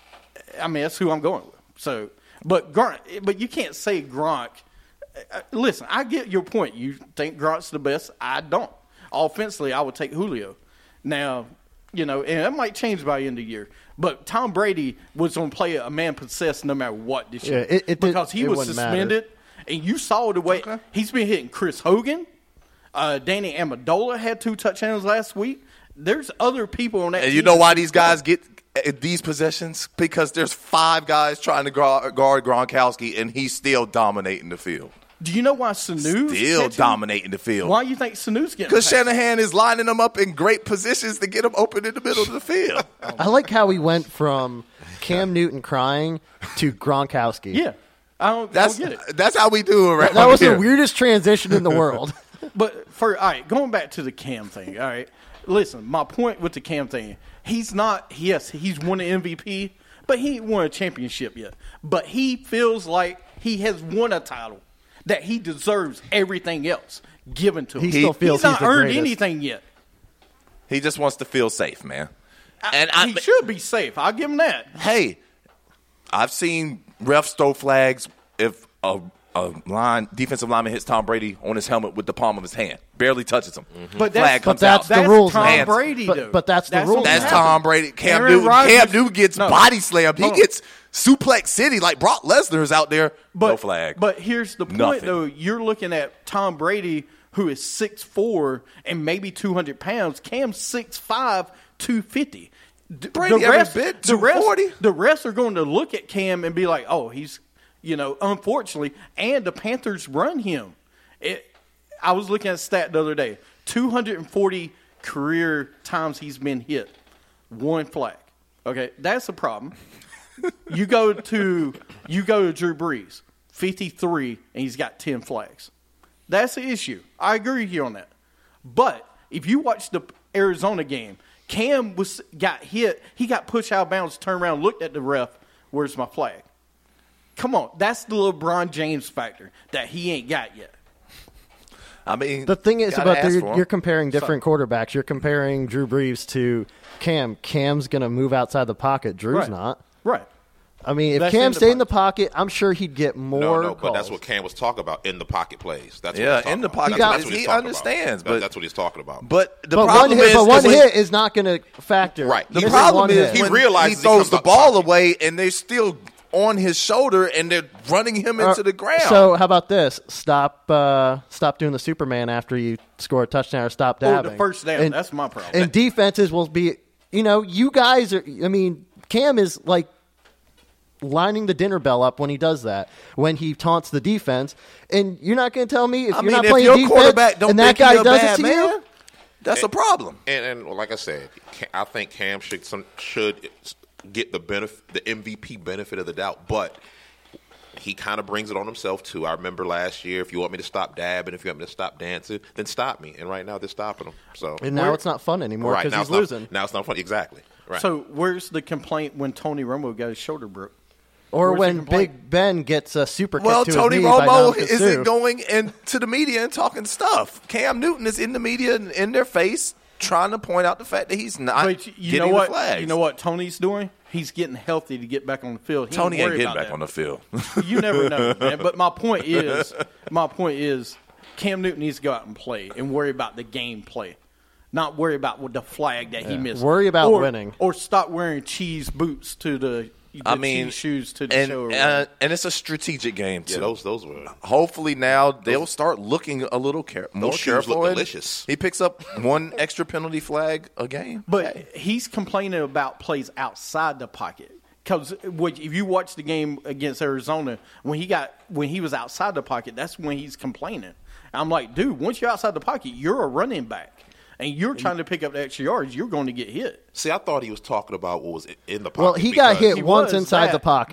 [SPEAKER 1] I mean, that's who I'm going with. So, but Gronk, but you can't say Gronk. Uh, listen, I get your point. You think Gronk's the best. I don't. Offensively, I would take Julio. Now, you know, and that might change by the end of the year. But Tom Brady was going to play a man possessed no matter what this year.
[SPEAKER 5] Yeah, it, it
[SPEAKER 1] because
[SPEAKER 5] did,
[SPEAKER 1] he
[SPEAKER 5] it
[SPEAKER 1] was suspended.
[SPEAKER 5] Matter.
[SPEAKER 1] And you saw the way
[SPEAKER 2] Okay.
[SPEAKER 1] he's been hitting Chris Hogan. Uh, Danny Amendola had two touchdowns last week. There's other people on that
[SPEAKER 2] And
[SPEAKER 1] team.
[SPEAKER 2] you know why these guys get these possessions? Because there's five guys trying to guard Gronkowski, and he's still dominating the field.
[SPEAKER 1] Do you know why Sanu's
[SPEAKER 2] Still
[SPEAKER 1] catching?
[SPEAKER 2] dominating the field.
[SPEAKER 1] Why do you think Sanu's getting
[SPEAKER 2] Because
[SPEAKER 1] passed?
[SPEAKER 2] Shanahan is lining them up in great positions to get them open in the middle of the field.
[SPEAKER 5] I like how we went from Cam Newton crying to Gronkowski.
[SPEAKER 1] Yeah. I don't,
[SPEAKER 2] That's
[SPEAKER 1] I don't get it.
[SPEAKER 2] that's how we do around
[SPEAKER 5] That was
[SPEAKER 2] here.
[SPEAKER 5] the weirdest transition in the world.
[SPEAKER 1] But for all right, going back to the Cam thing. All right, listen. My point with the Cam thing, he's not. Yes, he's won an M V P, but he ain't won a championship yet. But he feels like he has won a title, that he deserves everything else given to him.
[SPEAKER 5] He still feels
[SPEAKER 1] he's not
[SPEAKER 5] he's the
[SPEAKER 1] earned
[SPEAKER 5] greatest.
[SPEAKER 1] anything yet.
[SPEAKER 2] He just wants to feel safe, man. And
[SPEAKER 1] I,
[SPEAKER 2] I,
[SPEAKER 1] he should be safe. I'll give him that.
[SPEAKER 2] hey, I've seen refs throw flags if a, a line defensive lineman hits Tom Brady on his helmet with the palm of his hand, barely touches him.
[SPEAKER 1] But
[SPEAKER 2] Flag
[SPEAKER 1] that's,
[SPEAKER 2] comes
[SPEAKER 5] But that's
[SPEAKER 2] out.
[SPEAKER 5] the
[SPEAKER 1] that's
[SPEAKER 5] rules,
[SPEAKER 1] Tom
[SPEAKER 2] man.
[SPEAKER 1] Brady,
[SPEAKER 5] But-
[SPEAKER 1] though.
[SPEAKER 5] but that's the
[SPEAKER 1] what
[SPEAKER 5] rules.
[SPEAKER 2] That's
[SPEAKER 1] happened.
[SPEAKER 2] Tom Brady. Cam
[SPEAKER 1] Aaron
[SPEAKER 2] Newton.
[SPEAKER 1] Rodgers-
[SPEAKER 2] Cam Newton gets
[SPEAKER 1] No.
[SPEAKER 2] body slammed. He
[SPEAKER 1] Hold on.
[SPEAKER 2] gets suplex city like Brock Lesnar is out there.
[SPEAKER 1] But,
[SPEAKER 2] no flag.
[SPEAKER 1] But here's the point,
[SPEAKER 2] Nothing.
[SPEAKER 1] though. You're looking at Tom Brady, who is six foot four and maybe two hundred pounds. Cam's six five, two fifty. D-
[SPEAKER 2] Brady every bit,
[SPEAKER 1] the rest,
[SPEAKER 2] two forty.
[SPEAKER 1] the rest are going to look at Cam and be like, oh, he's, you know, unfortunately. And the Panthers run him. It, I was looking at a stat the other day. two hundred forty career times he's been hit. One flag. Okay, that's a problem. You go to you go to Drew Brees, fifty-three, and he's got ten flags. That's the issue. I agree with you on that. But if you watch the Arizona game, Cam was got hit. He got pushed out of bounds, turned around, looked at the ref. Where's my flag? Come on, that's the LeBron James factor that he ain't got yet.
[SPEAKER 2] I mean,
[SPEAKER 5] The thing is
[SPEAKER 2] gotta
[SPEAKER 5] about
[SPEAKER 2] ask
[SPEAKER 5] the,
[SPEAKER 2] for
[SPEAKER 5] you're,
[SPEAKER 2] 'em.
[SPEAKER 5] you're comparing different quarterbacks. You're comparing Drew Brees to Cam. Cam's going to move outside the pocket. Drew's
[SPEAKER 1] Right.
[SPEAKER 5] not.
[SPEAKER 1] Right.
[SPEAKER 5] I mean, if
[SPEAKER 1] That's
[SPEAKER 5] Cam
[SPEAKER 1] in the
[SPEAKER 5] stayed in the
[SPEAKER 1] pocket.
[SPEAKER 5] pocket, I'm sure he'd get more
[SPEAKER 4] No, no,
[SPEAKER 5] calls.
[SPEAKER 4] but that's what Cam was talking about in the pocket plays. That's
[SPEAKER 2] Yeah,
[SPEAKER 4] what he's
[SPEAKER 2] in the
[SPEAKER 4] talking
[SPEAKER 2] pocket
[SPEAKER 4] about.
[SPEAKER 5] plays,
[SPEAKER 4] That's what
[SPEAKER 2] he
[SPEAKER 4] he's talking
[SPEAKER 2] understands,
[SPEAKER 4] about.
[SPEAKER 2] but-
[SPEAKER 4] That- that's what he's talking about.
[SPEAKER 2] But the
[SPEAKER 5] but
[SPEAKER 2] problem
[SPEAKER 5] one hit,
[SPEAKER 2] is,
[SPEAKER 5] but one
[SPEAKER 2] is when-
[SPEAKER 5] hit is not going to factor.
[SPEAKER 4] Right.
[SPEAKER 2] The
[SPEAKER 4] This is
[SPEAKER 2] problem
[SPEAKER 5] one
[SPEAKER 2] is
[SPEAKER 5] hit.
[SPEAKER 4] He
[SPEAKER 2] when
[SPEAKER 4] realizes
[SPEAKER 2] he
[SPEAKER 4] he
[SPEAKER 2] throws
[SPEAKER 4] comes
[SPEAKER 2] the
[SPEAKER 4] out the
[SPEAKER 2] ball
[SPEAKER 4] pocket.
[SPEAKER 2] away and they're still on his shoulder and they're running him into
[SPEAKER 5] Uh,
[SPEAKER 2] the ground.
[SPEAKER 5] So how about this? Stop, uh, stop doing the Superman after you score a touchdown, or stop
[SPEAKER 1] Or
[SPEAKER 5] dabbing.
[SPEAKER 1] the first down.
[SPEAKER 5] And,
[SPEAKER 1] That's my problem.
[SPEAKER 5] and defenses will be, you know, you guys are. I mean, Cam is like lining the dinner bell up when he does that, when he taunts the defense, and you're not going to tell me if
[SPEAKER 2] I
[SPEAKER 5] you're
[SPEAKER 2] mean,
[SPEAKER 5] not
[SPEAKER 2] if
[SPEAKER 5] playing
[SPEAKER 2] your
[SPEAKER 5] defense
[SPEAKER 2] quarterback don't
[SPEAKER 5] and that
[SPEAKER 2] think
[SPEAKER 5] guy
[SPEAKER 2] he a
[SPEAKER 5] does
[SPEAKER 2] bad
[SPEAKER 5] it to
[SPEAKER 2] man,
[SPEAKER 5] you.
[SPEAKER 2] that's a problem.
[SPEAKER 4] And, and well, like I said, Ca- I think Cam should some, should get the benefit, the M V P benefit of the doubt, but he kind of brings it on himself too. I remember last year, if you want me to stop dabbing, if you want me to stop dancing, then stop me. And right now, they're stopping him. So
[SPEAKER 5] And now
[SPEAKER 1] Where-
[SPEAKER 5] it's not fun anymore
[SPEAKER 4] right
[SPEAKER 5] because
[SPEAKER 4] now,
[SPEAKER 5] he's
[SPEAKER 4] it's not,
[SPEAKER 5] losing.
[SPEAKER 4] now it's not funny. Exactly. Right.
[SPEAKER 1] So where's the complaint when Tony Romo got his shoulder broke?
[SPEAKER 5] Or
[SPEAKER 1] Where's the
[SPEAKER 5] when
[SPEAKER 1] complaint?
[SPEAKER 5] Big Ben gets a super kick
[SPEAKER 2] Well,
[SPEAKER 5] to
[SPEAKER 2] Tony
[SPEAKER 5] his knee by
[SPEAKER 2] Romo
[SPEAKER 5] Ndamukong
[SPEAKER 2] isn't
[SPEAKER 5] Suh.
[SPEAKER 2] going into the media and talking stuff. Cam Newton is in the media and in their face trying to point out the fact that he's not
[SPEAKER 1] But you
[SPEAKER 2] getting
[SPEAKER 1] know
[SPEAKER 2] the
[SPEAKER 1] what?
[SPEAKER 2] flags.
[SPEAKER 1] You know what Tony's doing? He's getting healthy to get back on the field. He
[SPEAKER 2] Tony ain't
[SPEAKER 1] worried
[SPEAKER 2] getting
[SPEAKER 1] about
[SPEAKER 2] back
[SPEAKER 1] that.
[SPEAKER 2] on the field.
[SPEAKER 1] You never know, man. But my point is, my point is, Cam Newton needs to go out and play and worry about the game play, not worry about what the flag that he missed.
[SPEAKER 5] Worry about
[SPEAKER 1] or,
[SPEAKER 5] winning.
[SPEAKER 1] or stop wearing cheese boots to the, the
[SPEAKER 2] I mean,
[SPEAKER 1] cheese shoes to the
[SPEAKER 2] and,
[SPEAKER 1] show. or
[SPEAKER 2] uh,
[SPEAKER 1] whatever.
[SPEAKER 2] and it's a strategic game too.
[SPEAKER 4] yeah, those those were.
[SPEAKER 2] Hopefully now they'll start looking a little care- more
[SPEAKER 4] shoes
[SPEAKER 2] careful.
[SPEAKER 4] look
[SPEAKER 2] and
[SPEAKER 4] delicious.
[SPEAKER 2] He picks up one extra penalty flag a game.
[SPEAKER 1] But he's complaining about plays outside the pocket. Because if you watch the game against Arizona, when he got when he was outside the pocket, that's when he's complaining. I'm like, dude, once you're outside the pocket, you're a running back, and you're trying to pick up the extra yards. You're going to get hit.
[SPEAKER 4] See, I thought he was talking about what was in the pocket.
[SPEAKER 5] Well, he got
[SPEAKER 4] because-
[SPEAKER 5] hit
[SPEAKER 1] He
[SPEAKER 5] once
[SPEAKER 1] was
[SPEAKER 5] inside
[SPEAKER 1] that,
[SPEAKER 5] the pocket.
[SPEAKER 1] but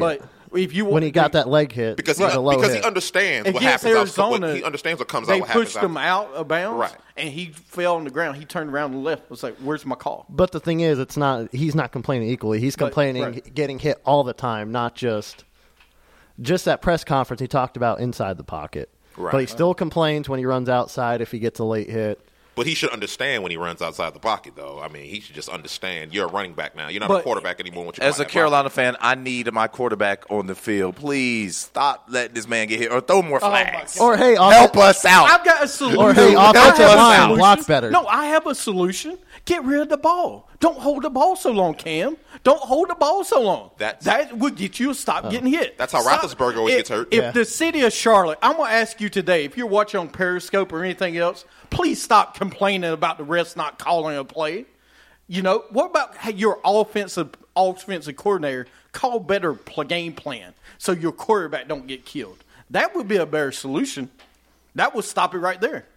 [SPEAKER 1] If you
[SPEAKER 5] when he got that leg hit,
[SPEAKER 4] because he,
[SPEAKER 5] the low
[SPEAKER 4] because
[SPEAKER 5] hit.
[SPEAKER 4] he understands what
[SPEAKER 1] Against
[SPEAKER 4] happens.
[SPEAKER 1] Arizona,
[SPEAKER 4] out, what, he understands what comes
[SPEAKER 1] they
[SPEAKER 4] out. What happens
[SPEAKER 1] pushed him
[SPEAKER 4] out.
[SPEAKER 1] out of bounds,
[SPEAKER 4] Right.
[SPEAKER 1] and he fell on the ground. He turned around and left. It was like, "Where's my call?"
[SPEAKER 5] But the thing is, it's not. He's not complaining equally. He's
[SPEAKER 1] But-
[SPEAKER 5] complaining
[SPEAKER 1] right.
[SPEAKER 5] getting hit all the time, not just just that press conference he talked about inside the pocket.
[SPEAKER 4] Right.
[SPEAKER 5] But he still complains when he runs outside if he gets a late hit.
[SPEAKER 4] But he should understand when he runs outside the pocket, though. I mean, he should just understand you're a running back now. You're not
[SPEAKER 1] But
[SPEAKER 4] a quarterback anymore. Once you
[SPEAKER 2] As
[SPEAKER 4] find
[SPEAKER 2] a
[SPEAKER 4] that
[SPEAKER 2] Carolina fan, I need my quarterback on the field. Please stop letting this man get hit or throw more
[SPEAKER 1] Oh, my
[SPEAKER 2] flags.
[SPEAKER 1] God.
[SPEAKER 5] Or hey,
[SPEAKER 2] Help us out.
[SPEAKER 1] I've got a solution.
[SPEAKER 5] Or, hey,
[SPEAKER 1] I
[SPEAKER 5] offensive
[SPEAKER 1] have a
[SPEAKER 5] line,
[SPEAKER 1] solution.
[SPEAKER 5] block better.
[SPEAKER 1] No, I have a solution. Get rid of the ball. Don't hold the ball so long, Cam. Don't hold the ball so long.
[SPEAKER 4] That's-
[SPEAKER 1] that would get you to stop getting hit.
[SPEAKER 4] That's how
[SPEAKER 1] Stop.
[SPEAKER 4] Roethlisberger always
[SPEAKER 1] If-
[SPEAKER 4] gets hurt.
[SPEAKER 1] If
[SPEAKER 5] Yeah.
[SPEAKER 1] the city of Charlotte, I'm going to ask you today, if you're watching on Periscope or anything else, please stop complaining about the refs not calling a play. You know, what about how your offensive offensive coordinator call better pl- game plan so your quarterback don't get killed? That would be a better solution. That would stop it right there.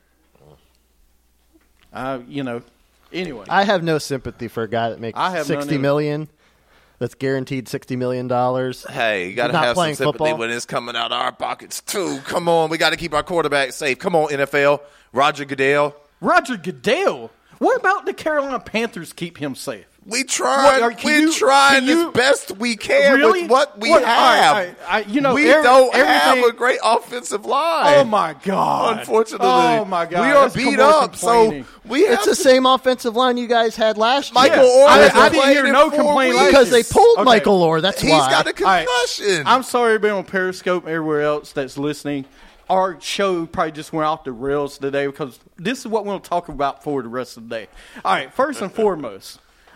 [SPEAKER 1] Uh, you know, anyway.
[SPEAKER 5] I have no sympathy for a guy that makes
[SPEAKER 1] I have none
[SPEAKER 5] sixty
[SPEAKER 1] either.
[SPEAKER 5] million. That's guaranteed sixty million dollars.
[SPEAKER 2] Hey, you got to
[SPEAKER 5] Not
[SPEAKER 2] have some
[SPEAKER 5] playing
[SPEAKER 2] sympathy
[SPEAKER 5] football.
[SPEAKER 2] when it's coming out of our pockets, too. Come on. We got to keep our quarterback safe. Come on, N F L. Roger Goodell.
[SPEAKER 1] Roger Goodell. What about the Carolina Panthers keep him safe?
[SPEAKER 2] We tried.
[SPEAKER 1] What, are- can
[SPEAKER 2] we
[SPEAKER 1] you-
[SPEAKER 2] trying
[SPEAKER 1] can you-
[SPEAKER 2] as best we can
[SPEAKER 1] Really?
[SPEAKER 2] with what we
[SPEAKER 1] What- all right,
[SPEAKER 2] have.
[SPEAKER 1] all right, I- you know,
[SPEAKER 2] we
[SPEAKER 1] every-
[SPEAKER 2] don't have
[SPEAKER 1] everything-
[SPEAKER 2] a great offensive line.
[SPEAKER 1] Oh, my God.
[SPEAKER 2] Unfortunately,
[SPEAKER 1] Oh, my God.
[SPEAKER 2] we are
[SPEAKER 1] That's
[SPEAKER 2] beat
[SPEAKER 1] more
[SPEAKER 2] up. So
[SPEAKER 1] complaining.
[SPEAKER 2] we have
[SPEAKER 5] It's the
[SPEAKER 2] to-
[SPEAKER 5] same offensive line you guys had last year.
[SPEAKER 2] Michael
[SPEAKER 1] Yeah.
[SPEAKER 2] Orr
[SPEAKER 1] I-
[SPEAKER 2] hasn't
[SPEAKER 1] I didn't
[SPEAKER 2] played
[SPEAKER 1] hear
[SPEAKER 2] in
[SPEAKER 1] no
[SPEAKER 2] four
[SPEAKER 1] complaint
[SPEAKER 2] weeks.
[SPEAKER 1] last
[SPEAKER 5] because they
[SPEAKER 1] year.
[SPEAKER 5] pulled
[SPEAKER 1] Okay.
[SPEAKER 5] Michael Orr. That's
[SPEAKER 2] He's
[SPEAKER 5] why.
[SPEAKER 2] got a
[SPEAKER 1] All right.
[SPEAKER 2] concussion.
[SPEAKER 1] I'm sorry to be on Periscope and everywhere else that's listening. Our show probably just went off the rails today because this is what we're going to talk about for the rest of the day. All right, first and foremost,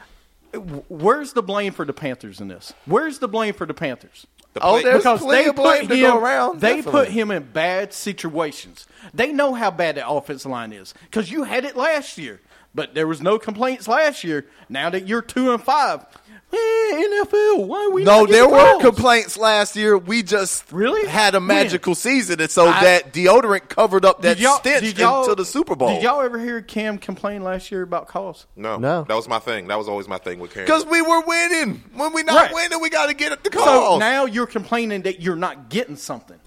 [SPEAKER 1] where's the blame for the Panthers in this? Where's the blame for the Panthers?
[SPEAKER 4] The
[SPEAKER 2] Oh,
[SPEAKER 4] play-
[SPEAKER 2] there's
[SPEAKER 1] Because
[SPEAKER 2] plenty
[SPEAKER 1] they
[SPEAKER 2] of blame
[SPEAKER 1] put
[SPEAKER 2] to
[SPEAKER 1] him,
[SPEAKER 2] go around.
[SPEAKER 1] they
[SPEAKER 2] definitely.
[SPEAKER 1] put him in bad situations. They know how bad that offensive line is because you had it last year, but there was no complaints last year. Now that you're two and five, eh, N F L, why are we?
[SPEAKER 2] No,
[SPEAKER 1] not
[SPEAKER 2] there
[SPEAKER 1] getting
[SPEAKER 2] were
[SPEAKER 1] calls?
[SPEAKER 2] complaints last year. We just
[SPEAKER 1] Really?
[SPEAKER 2] had a
[SPEAKER 1] When?
[SPEAKER 2] magical season, and so
[SPEAKER 1] I-
[SPEAKER 2] that deodorant covered up that
[SPEAKER 1] Did y'all-
[SPEAKER 2] stench
[SPEAKER 1] did y'all-
[SPEAKER 2] into the Super Bowl.
[SPEAKER 1] Did y'all ever hear Cam complain last year about calls?
[SPEAKER 4] No,
[SPEAKER 5] No.
[SPEAKER 4] that was my thing. That was always my thing with Cam.
[SPEAKER 2] Because we were winning. When we not
[SPEAKER 1] Right.
[SPEAKER 2] winning, we got to get at the
[SPEAKER 1] So
[SPEAKER 2] calls.
[SPEAKER 1] now you're complaining that you're not getting something.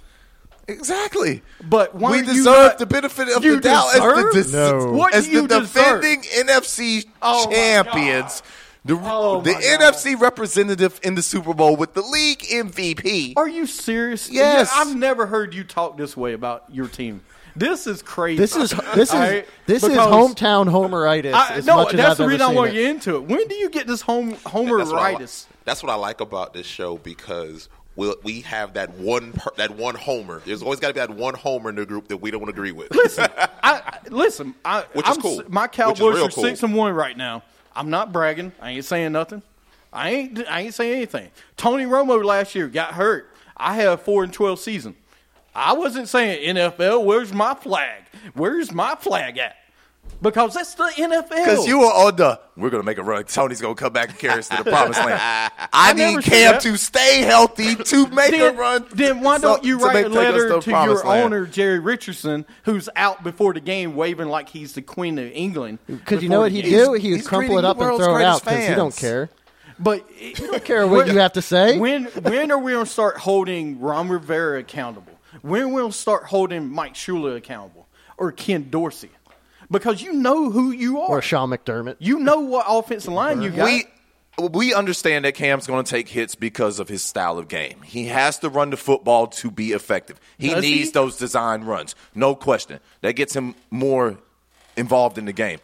[SPEAKER 2] Exactly.
[SPEAKER 1] But why
[SPEAKER 2] we
[SPEAKER 1] are you
[SPEAKER 2] deserve
[SPEAKER 1] not-
[SPEAKER 2] the benefit of
[SPEAKER 1] you
[SPEAKER 2] the doubt as the,
[SPEAKER 1] deserve?
[SPEAKER 5] No.
[SPEAKER 1] What
[SPEAKER 2] as
[SPEAKER 1] do you
[SPEAKER 2] the
[SPEAKER 1] deserve?
[SPEAKER 2] defending N F C
[SPEAKER 1] Oh, my
[SPEAKER 2] champions. The,
[SPEAKER 1] Oh,
[SPEAKER 2] the
[SPEAKER 1] my
[SPEAKER 2] N F C representative in the Super Bowl with the league M V P.
[SPEAKER 1] Are you serious?
[SPEAKER 2] Yes.
[SPEAKER 1] I've never heard you talk this way about your team. This is crazy.
[SPEAKER 5] This is this is
[SPEAKER 1] All right?
[SPEAKER 5] this is
[SPEAKER 1] Because
[SPEAKER 5] hometown homeritis.
[SPEAKER 1] I,
[SPEAKER 5] as
[SPEAKER 1] no,
[SPEAKER 5] much as
[SPEAKER 1] that's
[SPEAKER 5] I've
[SPEAKER 1] the
[SPEAKER 5] ever
[SPEAKER 1] reason I
[SPEAKER 5] seen
[SPEAKER 1] want
[SPEAKER 5] it.
[SPEAKER 1] to get into it. When do you get this home
[SPEAKER 4] that's what, I like,
[SPEAKER 1] homeritis?
[SPEAKER 4] that's what I like about this show because we'll, we have that one per, that one homer. There's always got to be that one homer in the group that we don't agree with.
[SPEAKER 1] Listen, I, I listen. I,
[SPEAKER 4] Which is
[SPEAKER 1] I'm,
[SPEAKER 4] cool.
[SPEAKER 1] My
[SPEAKER 4] Which is
[SPEAKER 1] Cowboys
[SPEAKER 4] real
[SPEAKER 1] are
[SPEAKER 4] cool.
[SPEAKER 1] six and one right now. I'm not bragging. I ain't saying nothing. I ain't. I ain't saying anything. Tony Romo last year got hurt. I had a four and twelve season. I wasn't saying N F L. Where's my flag? Where's my flag at? Because that's the N F L.
[SPEAKER 2] Because you were on the, we're going to make a run. Tony's going to come back and carry us to the promised land. I,
[SPEAKER 1] never
[SPEAKER 2] need
[SPEAKER 1] said
[SPEAKER 2] Cam
[SPEAKER 1] that.
[SPEAKER 2] to stay healthy to make
[SPEAKER 1] then,
[SPEAKER 2] a run.
[SPEAKER 1] then why
[SPEAKER 2] so-
[SPEAKER 1] don't you
[SPEAKER 2] to
[SPEAKER 1] write
[SPEAKER 2] make-
[SPEAKER 1] a
[SPEAKER 2] take us
[SPEAKER 1] letter
[SPEAKER 2] the
[SPEAKER 1] to
[SPEAKER 2] promised
[SPEAKER 1] your
[SPEAKER 2] land.
[SPEAKER 1] owner, Jerry Richardson, who's out before the game waving like he's the queen of England?
[SPEAKER 5] Because you
[SPEAKER 1] before
[SPEAKER 5] know what
[SPEAKER 1] the
[SPEAKER 5] he'd
[SPEAKER 1] game?
[SPEAKER 5] do? He
[SPEAKER 2] he's
[SPEAKER 5] would crumple
[SPEAKER 2] greeting
[SPEAKER 5] it up
[SPEAKER 2] the
[SPEAKER 5] and
[SPEAKER 2] world's
[SPEAKER 5] throw it out
[SPEAKER 2] greatest
[SPEAKER 5] because he don't
[SPEAKER 2] fans.
[SPEAKER 5] care.
[SPEAKER 1] But
[SPEAKER 5] I don't care what you have to say.
[SPEAKER 1] When when are we going to start holding Ron Rivera accountable? When are we going to start holding Mike Shula accountable or Ken Dorsey? Because you know who you are.
[SPEAKER 5] Or Sean McDermott.
[SPEAKER 1] You know what offensive line you got.
[SPEAKER 2] We we understand that Cam's going to take hits because of his style of game. He has to run the football to be effective. He
[SPEAKER 1] Does
[SPEAKER 2] needs
[SPEAKER 1] he?
[SPEAKER 2] those design runs, no question. That gets him more involved in the game.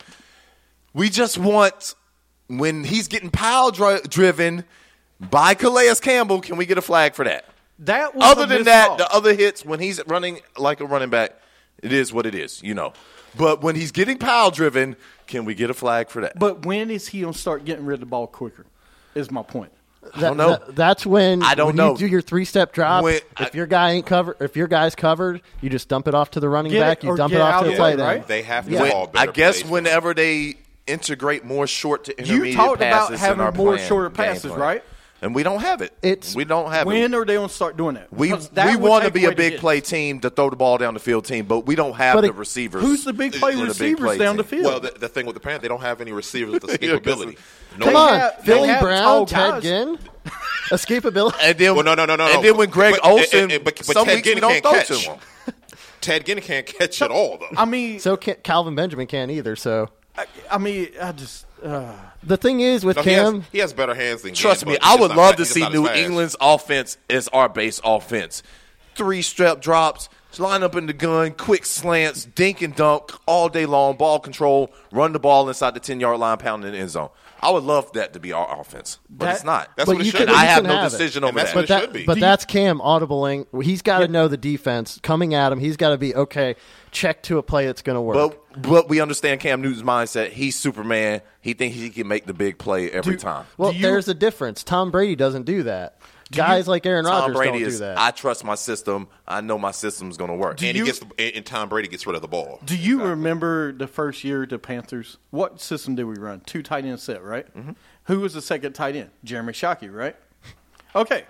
[SPEAKER 2] We just want, when he's getting pile dri- driven by Calais Campbell, can we get a flag for that?
[SPEAKER 1] that was
[SPEAKER 2] Other
[SPEAKER 1] a
[SPEAKER 2] than
[SPEAKER 1] missed
[SPEAKER 2] that,
[SPEAKER 1] call.
[SPEAKER 2] the other hits, when he's running like a running back, it is what it is, you know. But when he's getting pile driven, can we get a flag for that?
[SPEAKER 1] But when is he going to start getting rid of the ball quicker? Is my point.
[SPEAKER 5] That-
[SPEAKER 2] don't know.
[SPEAKER 5] that- that's when
[SPEAKER 2] I don't
[SPEAKER 5] when
[SPEAKER 2] know.
[SPEAKER 5] you do your three step drop.
[SPEAKER 2] When-
[SPEAKER 5] if
[SPEAKER 2] I-
[SPEAKER 5] your guy ain't covered, if your guy's covered, you just dump it off to the running
[SPEAKER 1] Get
[SPEAKER 5] back.
[SPEAKER 1] it
[SPEAKER 5] You
[SPEAKER 1] or
[SPEAKER 5] dump
[SPEAKER 1] get
[SPEAKER 5] it off
[SPEAKER 1] out
[SPEAKER 5] to the
[SPEAKER 1] of
[SPEAKER 5] tight
[SPEAKER 1] it,
[SPEAKER 5] end.
[SPEAKER 1] right?
[SPEAKER 4] They have to
[SPEAKER 2] When-
[SPEAKER 4] call better
[SPEAKER 2] I guess
[SPEAKER 4] plays.
[SPEAKER 2] whenever they integrate more short to
[SPEAKER 1] You
[SPEAKER 2] intermediate
[SPEAKER 1] talked about
[SPEAKER 2] passes in
[SPEAKER 1] having
[SPEAKER 2] our
[SPEAKER 1] more
[SPEAKER 2] plan,
[SPEAKER 1] shorter
[SPEAKER 2] game
[SPEAKER 1] passes,
[SPEAKER 2] plan.
[SPEAKER 1] right?
[SPEAKER 2] And we don't have it.
[SPEAKER 5] It's-
[SPEAKER 2] we don't have
[SPEAKER 1] When
[SPEAKER 2] it.
[SPEAKER 1] are they going to start doing that?
[SPEAKER 2] We
[SPEAKER 1] Because that
[SPEAKER 2] we
[SPEAKER 1] would
[SPEAKER 2] want to
[SPEAKER 1] take
[SPEAKER 2] be a
[SPEAKER 1] away the
[SPEAKER 2] big
[SPEAKER 1] hits.
[SPEAKER 2] play team to throw the ball down the field team, but we don't have
[SPEAKER 5] But
[SPEAKER 2] the
[SPEAKER 5] it-
[SPEAKER 2] receivers.
[SPEAKER 1] Who's the big play
[SPEAKER 2] for the big
[SPEAKER 1] receivers
[SPEAKER 2] play
[SPEAKER 1] down the
[SPEAKER 2] team.
[SPEAKER 1] field?
[SPEAKER 4] Well, the, the thing with the Panthers, they don't have any receivers with
[SPEAKER 2] Yeah,
[SPEAKER 4] escapability. No
[SPEAKER 5] Come
[SPEAKER 1] They
[SPEAKER 5] on,
[SPEAKER 1] have- they
[SPEAKER 5] Philly
[SPEAKER 1] have
[SPEAKER 5] Brown,
[SPEAKER 1] tall
[SPEAKER 5] Ted
[SPEAKER 1] guys.
[SPEAKER 5] Ginn. escapability.
[SPEAKER 2] And then,
[SPEAKER 4] Well, no, no, no, no.
[SPEAKER 2] And
[SPEAKER 4] no.
[SPEAKER 2] then when Greg
[SPEAKER 4] But-
[SPEAKER 2] Olsen,
[SPEAKER 4] but, but, but
[SPEAKER 2] some
[SPEAKER 4] Ted
[SPEAKER 2] weeks we
[SPEAKER 4] Ginn
[SPEAKER 2] don't
[SPEAKER 4] can't
[SPEAKER 2] throw
[SPEAKER 4] catch.
[SPEAKER 2] to him.
[SPEAKER 4] Ted Ginn can't catch at all, though.
[SPEAKER 1] I mean,
[SPEAKER 5] So can't, Calvin Benjamin can't either. So
[SPEAKER 1] I, I mean, I just. Uh,
[SPEAKER 5] the thing is with
[SPEAKER 4] No, he, has,
[SPEAKER 5] Cam,
[SPEAKER 4] he has better hands than
[SPEAKER 2] Trust
[SPEAKER 4] Ginn,
[SPEAKER 2] me,
[SPEAKER 4] but he's
[SPEAKER 2] I
[SPEAKER 4] just
[SPEAKER 2] would
[SPEAKER 4] not
[SPEAKER 2] love
[SPEAKER 4] fa-
[SPEAKER 2] to
[SPEAKER 4] he's
[SPEAKER 2] see
[SPEAKER 4] not as
[SPEAKER 2] New
[SPEAKER 4] fast.
[SPEAKER 2] England's offense as our base offense. Three strep drops, line up in the gun, quick slants, dink and dunk all day long, ball control, run the ball inside the ten-yard line, pound in the end zone. I would love that to be our offense, but
[SPEAKER 1] That-
[SPEAKER 2] it's not.
[SPEAKER 4] That's
[SPEAKER 5] But
[SPEAKER 4] what it
[SPEAKER 5] you
[SPEAKER 4] should
[SPEAKER 5] could-
[SPEAKER 4] be.
[SPEAKER 2] And I
[SPEAKER 5] you
[SPEAKER 2] have
[SPEAKER 5] can
[SPEAKER 2] no
[SPEAKER 5] have it.
[SPEAKER 2] decision
[SPEAKER 4] And
[SPEAKER 2] over
[SPEAKER 4] that's
[SPEAKER 2] that.
[SPEAKER 4] what
[SPEAKER 5] but
[SPEAKER 4] it should
[SPEAKER 5] that,
[SPEAKER 4] be.
[SPEAKER 5] but
[SPEAKER 1] Do
[SPEAKER 5] that's Cam audibling. He's got to know the defense coming at him. He's got to be okay. Check to a play that's going to work.
[SPEAKER 2] But but we understand Cam Newton's mindset. He's Superman. He thinks he can make the big play every
[SPEAKER 1] Do-
[SPEAKER 2] time.
[SPEAKER 5] well,
[SPEAKER 1] do you-
[SPEAKER 5] there's a difference. Tom Brady doesn't do that. Guys like Aaron
[SPEAKER 2] Tom
[SPEAKER 5] Rodgers
[SPEAKER 2] Brady
[SPEAKER 5] don't
[SPEAKER 2] is.
[SPEAKER 5] do that.
[SPEAKER 2] I trust my system. I know my system's going to work.
[SPEAKER 1] Do
[SPEAKER 4] and
[SPEAKER 1] you-
[SPEAKER 4] he gets the, and, and Tom Brady gets rid of the ball.
[SPEAKER 1] do you remember the first year of the Panthers? What system did we run? Two tight end set, right? Mm-hmm. Who was the second tight end? Jeremy Shockey, right? Okay.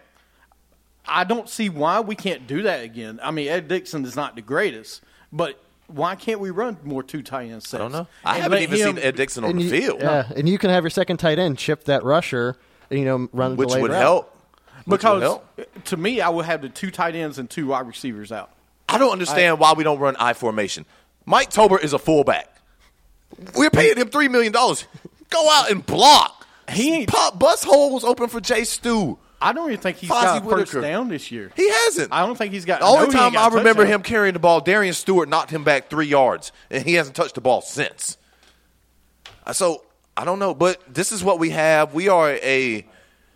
[SPEAKER 1] I don't see why we can't do that again. I mean, Ed Dixon is not the greatest, but why can't we run more two tight end sets?
[SPEAKER 2] I don't know. I
[SPEAKER 1] And
[SPEAKER 2] haven't
[SPEAKER 1] let
[SPEAKER 2] even
[SPEAKER 1] him-
[SPEAKER 2] seen Ed Dixon on
[SPEAKER 5] and
[SPEAKER 2] the
[SPEAKER 5] you,
[SPEAKER 2] field,
[SPEAKER 5] Yeah, and you can have your second tight end chip that rusher, you know, run a
[SPEAKER 2] which
[SPEAKER 5] delayed
[SPEAKER 2] would
[SPEAKER 5] route.
[SPEAKER 2] help. Which would
[SPEAKER 1] Because
[SPEAKER 2] help.
[SPEAKER 1] to me, I would have the two tight ends and two wide receivers out.
[SPEAKER 2] I don't understand why we don't run I formation. Mike Tolbert is a fullback. We're paying him three million dollars. Go out and block.
[SPEAKER 1] He ain't-
[SPEAKER 2] pop bust holes open for Jay Stu.
[SPEAKER 1] I don't even think he's
[SPEAKER 2] Fozzie
[SPEAKER 1] got first
[SPEAKER 2] Whitaker.
[SPEAKER 1] down this year.
[SPEAKER 2] He hasn't.
[SPEAKER 1] I don't think he's got.
[SPEAKER 2] The only
[SPEAKER 1] no, he ain't
[SPEAKER 2] time
[SPEAKER 1] got
[SPEAKER 2] I remember
[SPEAKER 1] touchdown.
[SPEAKER 2] him carrying the ball, Darian Stewart knocked him back three yards, and he hasn't touched the ball since. Uh, So I don't know, but this is what we have. We are a,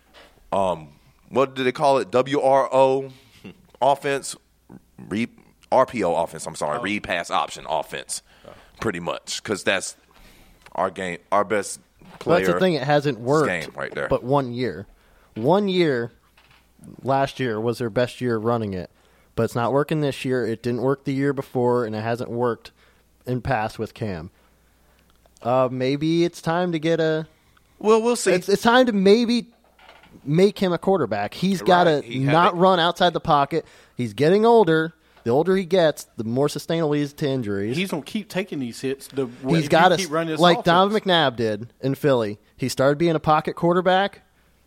[SPEAKER 2] um, what do they call it? W R O offense, re, R P O offense. I'm sorry, read pass option offense, pretty much, because that's our game, our best
[SPEAKER 5] But
[SPEAKER 2] player.
[SPEAKER 5] that's the thing; it hasn't worked.
[SPEAKER 2] game right there.
[SPEAKER 5] But one year, one year, last year was their best year running it. But it's not working this year. It didn't work the year before, and it hasn't worked in past with Cam. Uh, maybe it's time to get a.
[SPEAKER 2] Well, we'll see.
[SPEAKER 5] It's, it's time to maybe make him a quarterback. He's got to
[SPEAKER 4] Right. He had
[SPEAKER 5] not
[SPEAKER 4] to-
[SPEAKER 5] run outside the pocket. He's getting older. The older he gets, the more sustainable he is to injuries.
[SPEAKER 1] He's gonna keep taking these hits. The
[SPEAKER 5] He's got
[SPEAKER 1] keep
[SPEAKER 5] to,
[SPEAKER 1] running this
[SPEAKER 5] like
[SPEAKER 1] offense.
[SPEAKER 5] Donovan McNabb did in Philly. He started being a pocket quarterback.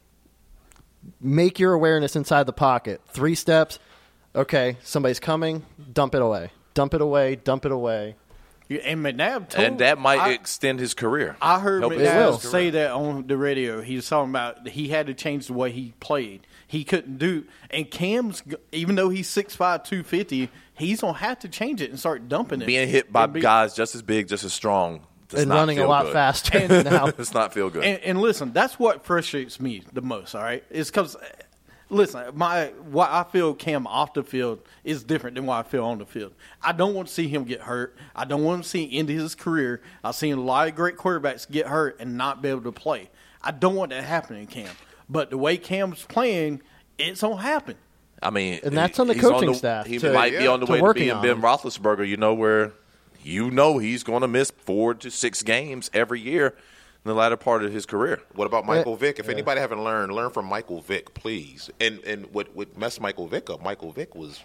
[SPEAKER 5] Make your awareness inside the pocket. Three steps. Okay, somebody's coming. Dump it away. Dump it away. Dump it away.
[SPEAKER 1] And McNabb told,
[SPEAKER 2] and that might
[SPEAKER 1] I,
[SPEAKER 2] extend his career.
[SPEAKER 1] I heard
[SPEAKER 2] Help his
[SPEAKER 1] McNabb
[SPEAKER 2] career.
[SPEAKER 1] say that on the radio. He was talking about he had to change the way he played. He couldn't do, and Cam's even though he's six five, two fifty, he's gonna have to change it and start dumping it.
[SPEAKER 2] Being hit by
[SPEAKER 1] And be-
[SPEAKER 2] guys just as big, just as strong, does
[SPEAKER 5] And
[SPEAKER 2] not
[SPEAKER 5] running a
[SPEAKER 2] feel
[SPEAKER 5] lot
[SPEAKER 2] good.
[SPEAKER 5] faster
[SPEAKER 1] And-
[SPEAKER 5] now.
[SPEAKER 2] Does not feel good.
[SPEAKER 1] And, and listen, that's what frustrates me the most. All right, is because listen, my what I feel Cam off the field is different than what I feel on the field. I don't want to see him get hurt. I don't want to see him end his career. I've seen a lot of great quarterbacks get hurt and not be able to play. I don't want that happening, Cam. But the way Cam's playing, it's gonna happen.
[SPEAKER 2] I mean,
[SPEAKER 5] And that's on the
[SPEAKER 2] he's
[SPEAKER 5] coaching
[SPEAKER 2] the-
[SPEAKER 5] staff
[SPEAKER 2] He
[SPEAKER 5] to-
[SPEAKER 2] might be
[SPEAKER 4] yeah,
[SPEAKER 2] on the
[SPEAKER 5] to
[SPEAKER 2] way to
[SPEAKER 5] working
[SPEAKER 2] being
[SPEAKER 5] on
[SPEAKER 2] Ben
[SPEAKER 5] him.
[SPEAKER 2] Roethlisberger. You know where, you know he's going to miss four to six games every year in the latter part of his career.
[SPEAKER 4] What about Michael
[SPEAKER 5] Yeah.
[SPEAKER 4] Vick? If anybody haven't learned, learn from Michael Vick, please. And and what what messed Michael Vick up? Michael Vick was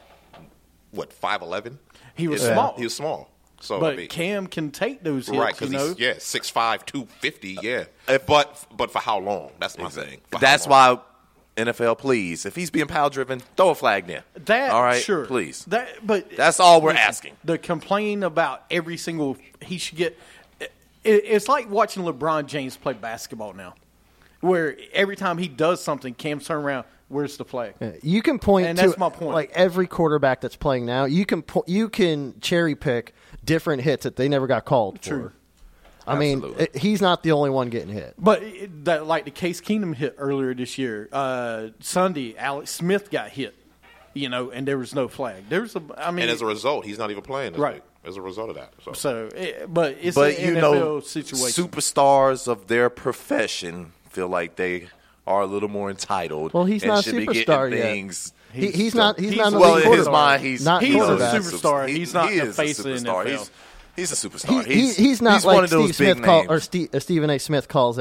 [SPEAKER 4] what five eleven.
[SPEAKER 1] He was small.
[SPEAKER 4] He was small. So
[SPEAKER 1] But
[SPEAKER 4] I mean,
[SPEAKER 1] Cam can take those hits,
[SPEAKER 4] right?
[SPEAKER 1] you
[SPEAKER 4] Because
[SPEAKER 1] know.
[SPEAKER 4] he's yeah six five, two fifty. Yeah, but but for how long? That's my thing. For how
[SPEAKER 2] That's
[SPEAKER 4] long?
[SPEAKER 2] why N F L, please, if he's being power driven, throw a flag there.
[SPEAKER 1] That
[SPEAKER 2] all right,
[SPEAKER 1] sure,
[SPEAKER 2] please.
[SPEAKER 1] That, but
[SPEAKER 2] That's all we're
[SPEAKER 1] listen,
[SPEAKER 2] asking.
[SPEAKER 1] The complain about every single he should get. It, it's like watching LeBron James play basketball now, where every time he does something, Cam turn around. Where's the flag?
[SPEAKER 5] You can point
[SPEAKER 1] And
[SPEAKER 5] to
[SPEAKER 1] that's my point.
[SPEAKER 5] like every quarterback that's playing now. You can po- you can cherry pick different hits that they never got called
[SPEAKER 1] True.
[SPEAKER 5] for. I mean,
[SPEAKER 2] Absolutely.
[SPEAKER 5] it, he's not the only one getting hit.
[SPEAKER 1] But it, that, like the Case Keenum hit earlier this year, uh, Sunday, Alex Smith got hit, you know, and there was no flag. There was a, I mean,
[SPEAKER 4] And as a result, he's not even playing. This
[SPEAKER 1] Right.
[SPEAKER 4] week, as a result of that. So,
[SPEAKER 1] so, it, but it's
[SPEAKER 2] But
[SPEAKER 1] an
[SPEAKER 2] you
[SPEAKER 1] N F L
[SPEAKER 2] know,
[SPEAKER 1] situation.
[SPEAKER 2] superstars of their profession feel like they are a little more entitled.
[SPEAKER 5] Well, he's
[SPEAKER 2] and
[SPEAKER 5] not a
[SPEAKER 2] should be
[SPEAKER 5] superstar
[SPEAKER 2] getting
[SPEAKER 5] yet.
[SPEAKER 2] things.
[SPEAKER 5] He, he's not. He's,
[SPEAKER 1] he's-
[SPEAKER 5] not an
[SPEAKER 2] Well,
[SPEAKER 5] elite
[SPEAKER 2] in his
[SPEAKER 5] quarterback.
[SPEAKER 2] mind, he's
[SPEAKER 5] not
[SPEAKER 1] he's a
[SPEAKER 5] quarterback.
[SPEAKER 1] superstar. He's not
[SPEAKER 2] he
[SPEAKER 1] the
[SPEAKER 2] is a
[SPEAKER 1] face of the
[SPEAKER 2] superstar.
[SPEAKER 1] N F L.
[SPEAKER 2] He's, he's a superstar.
[SPEAKER 5] He, he,
[SPEAKER 2] he's,
[SPEAKER 5] he's not
[SPEAKER 2] he's
[SPEAKER 5] like
[SPEAKER 2] one of those
[SPEAKER 5] Steve Smith
[SPEAKER 2] big
[SPEAKER 5] call,
[SPEAKER 2] names.
[SPEAKER 5] or Steve, uh, Stephen A. Smith calls that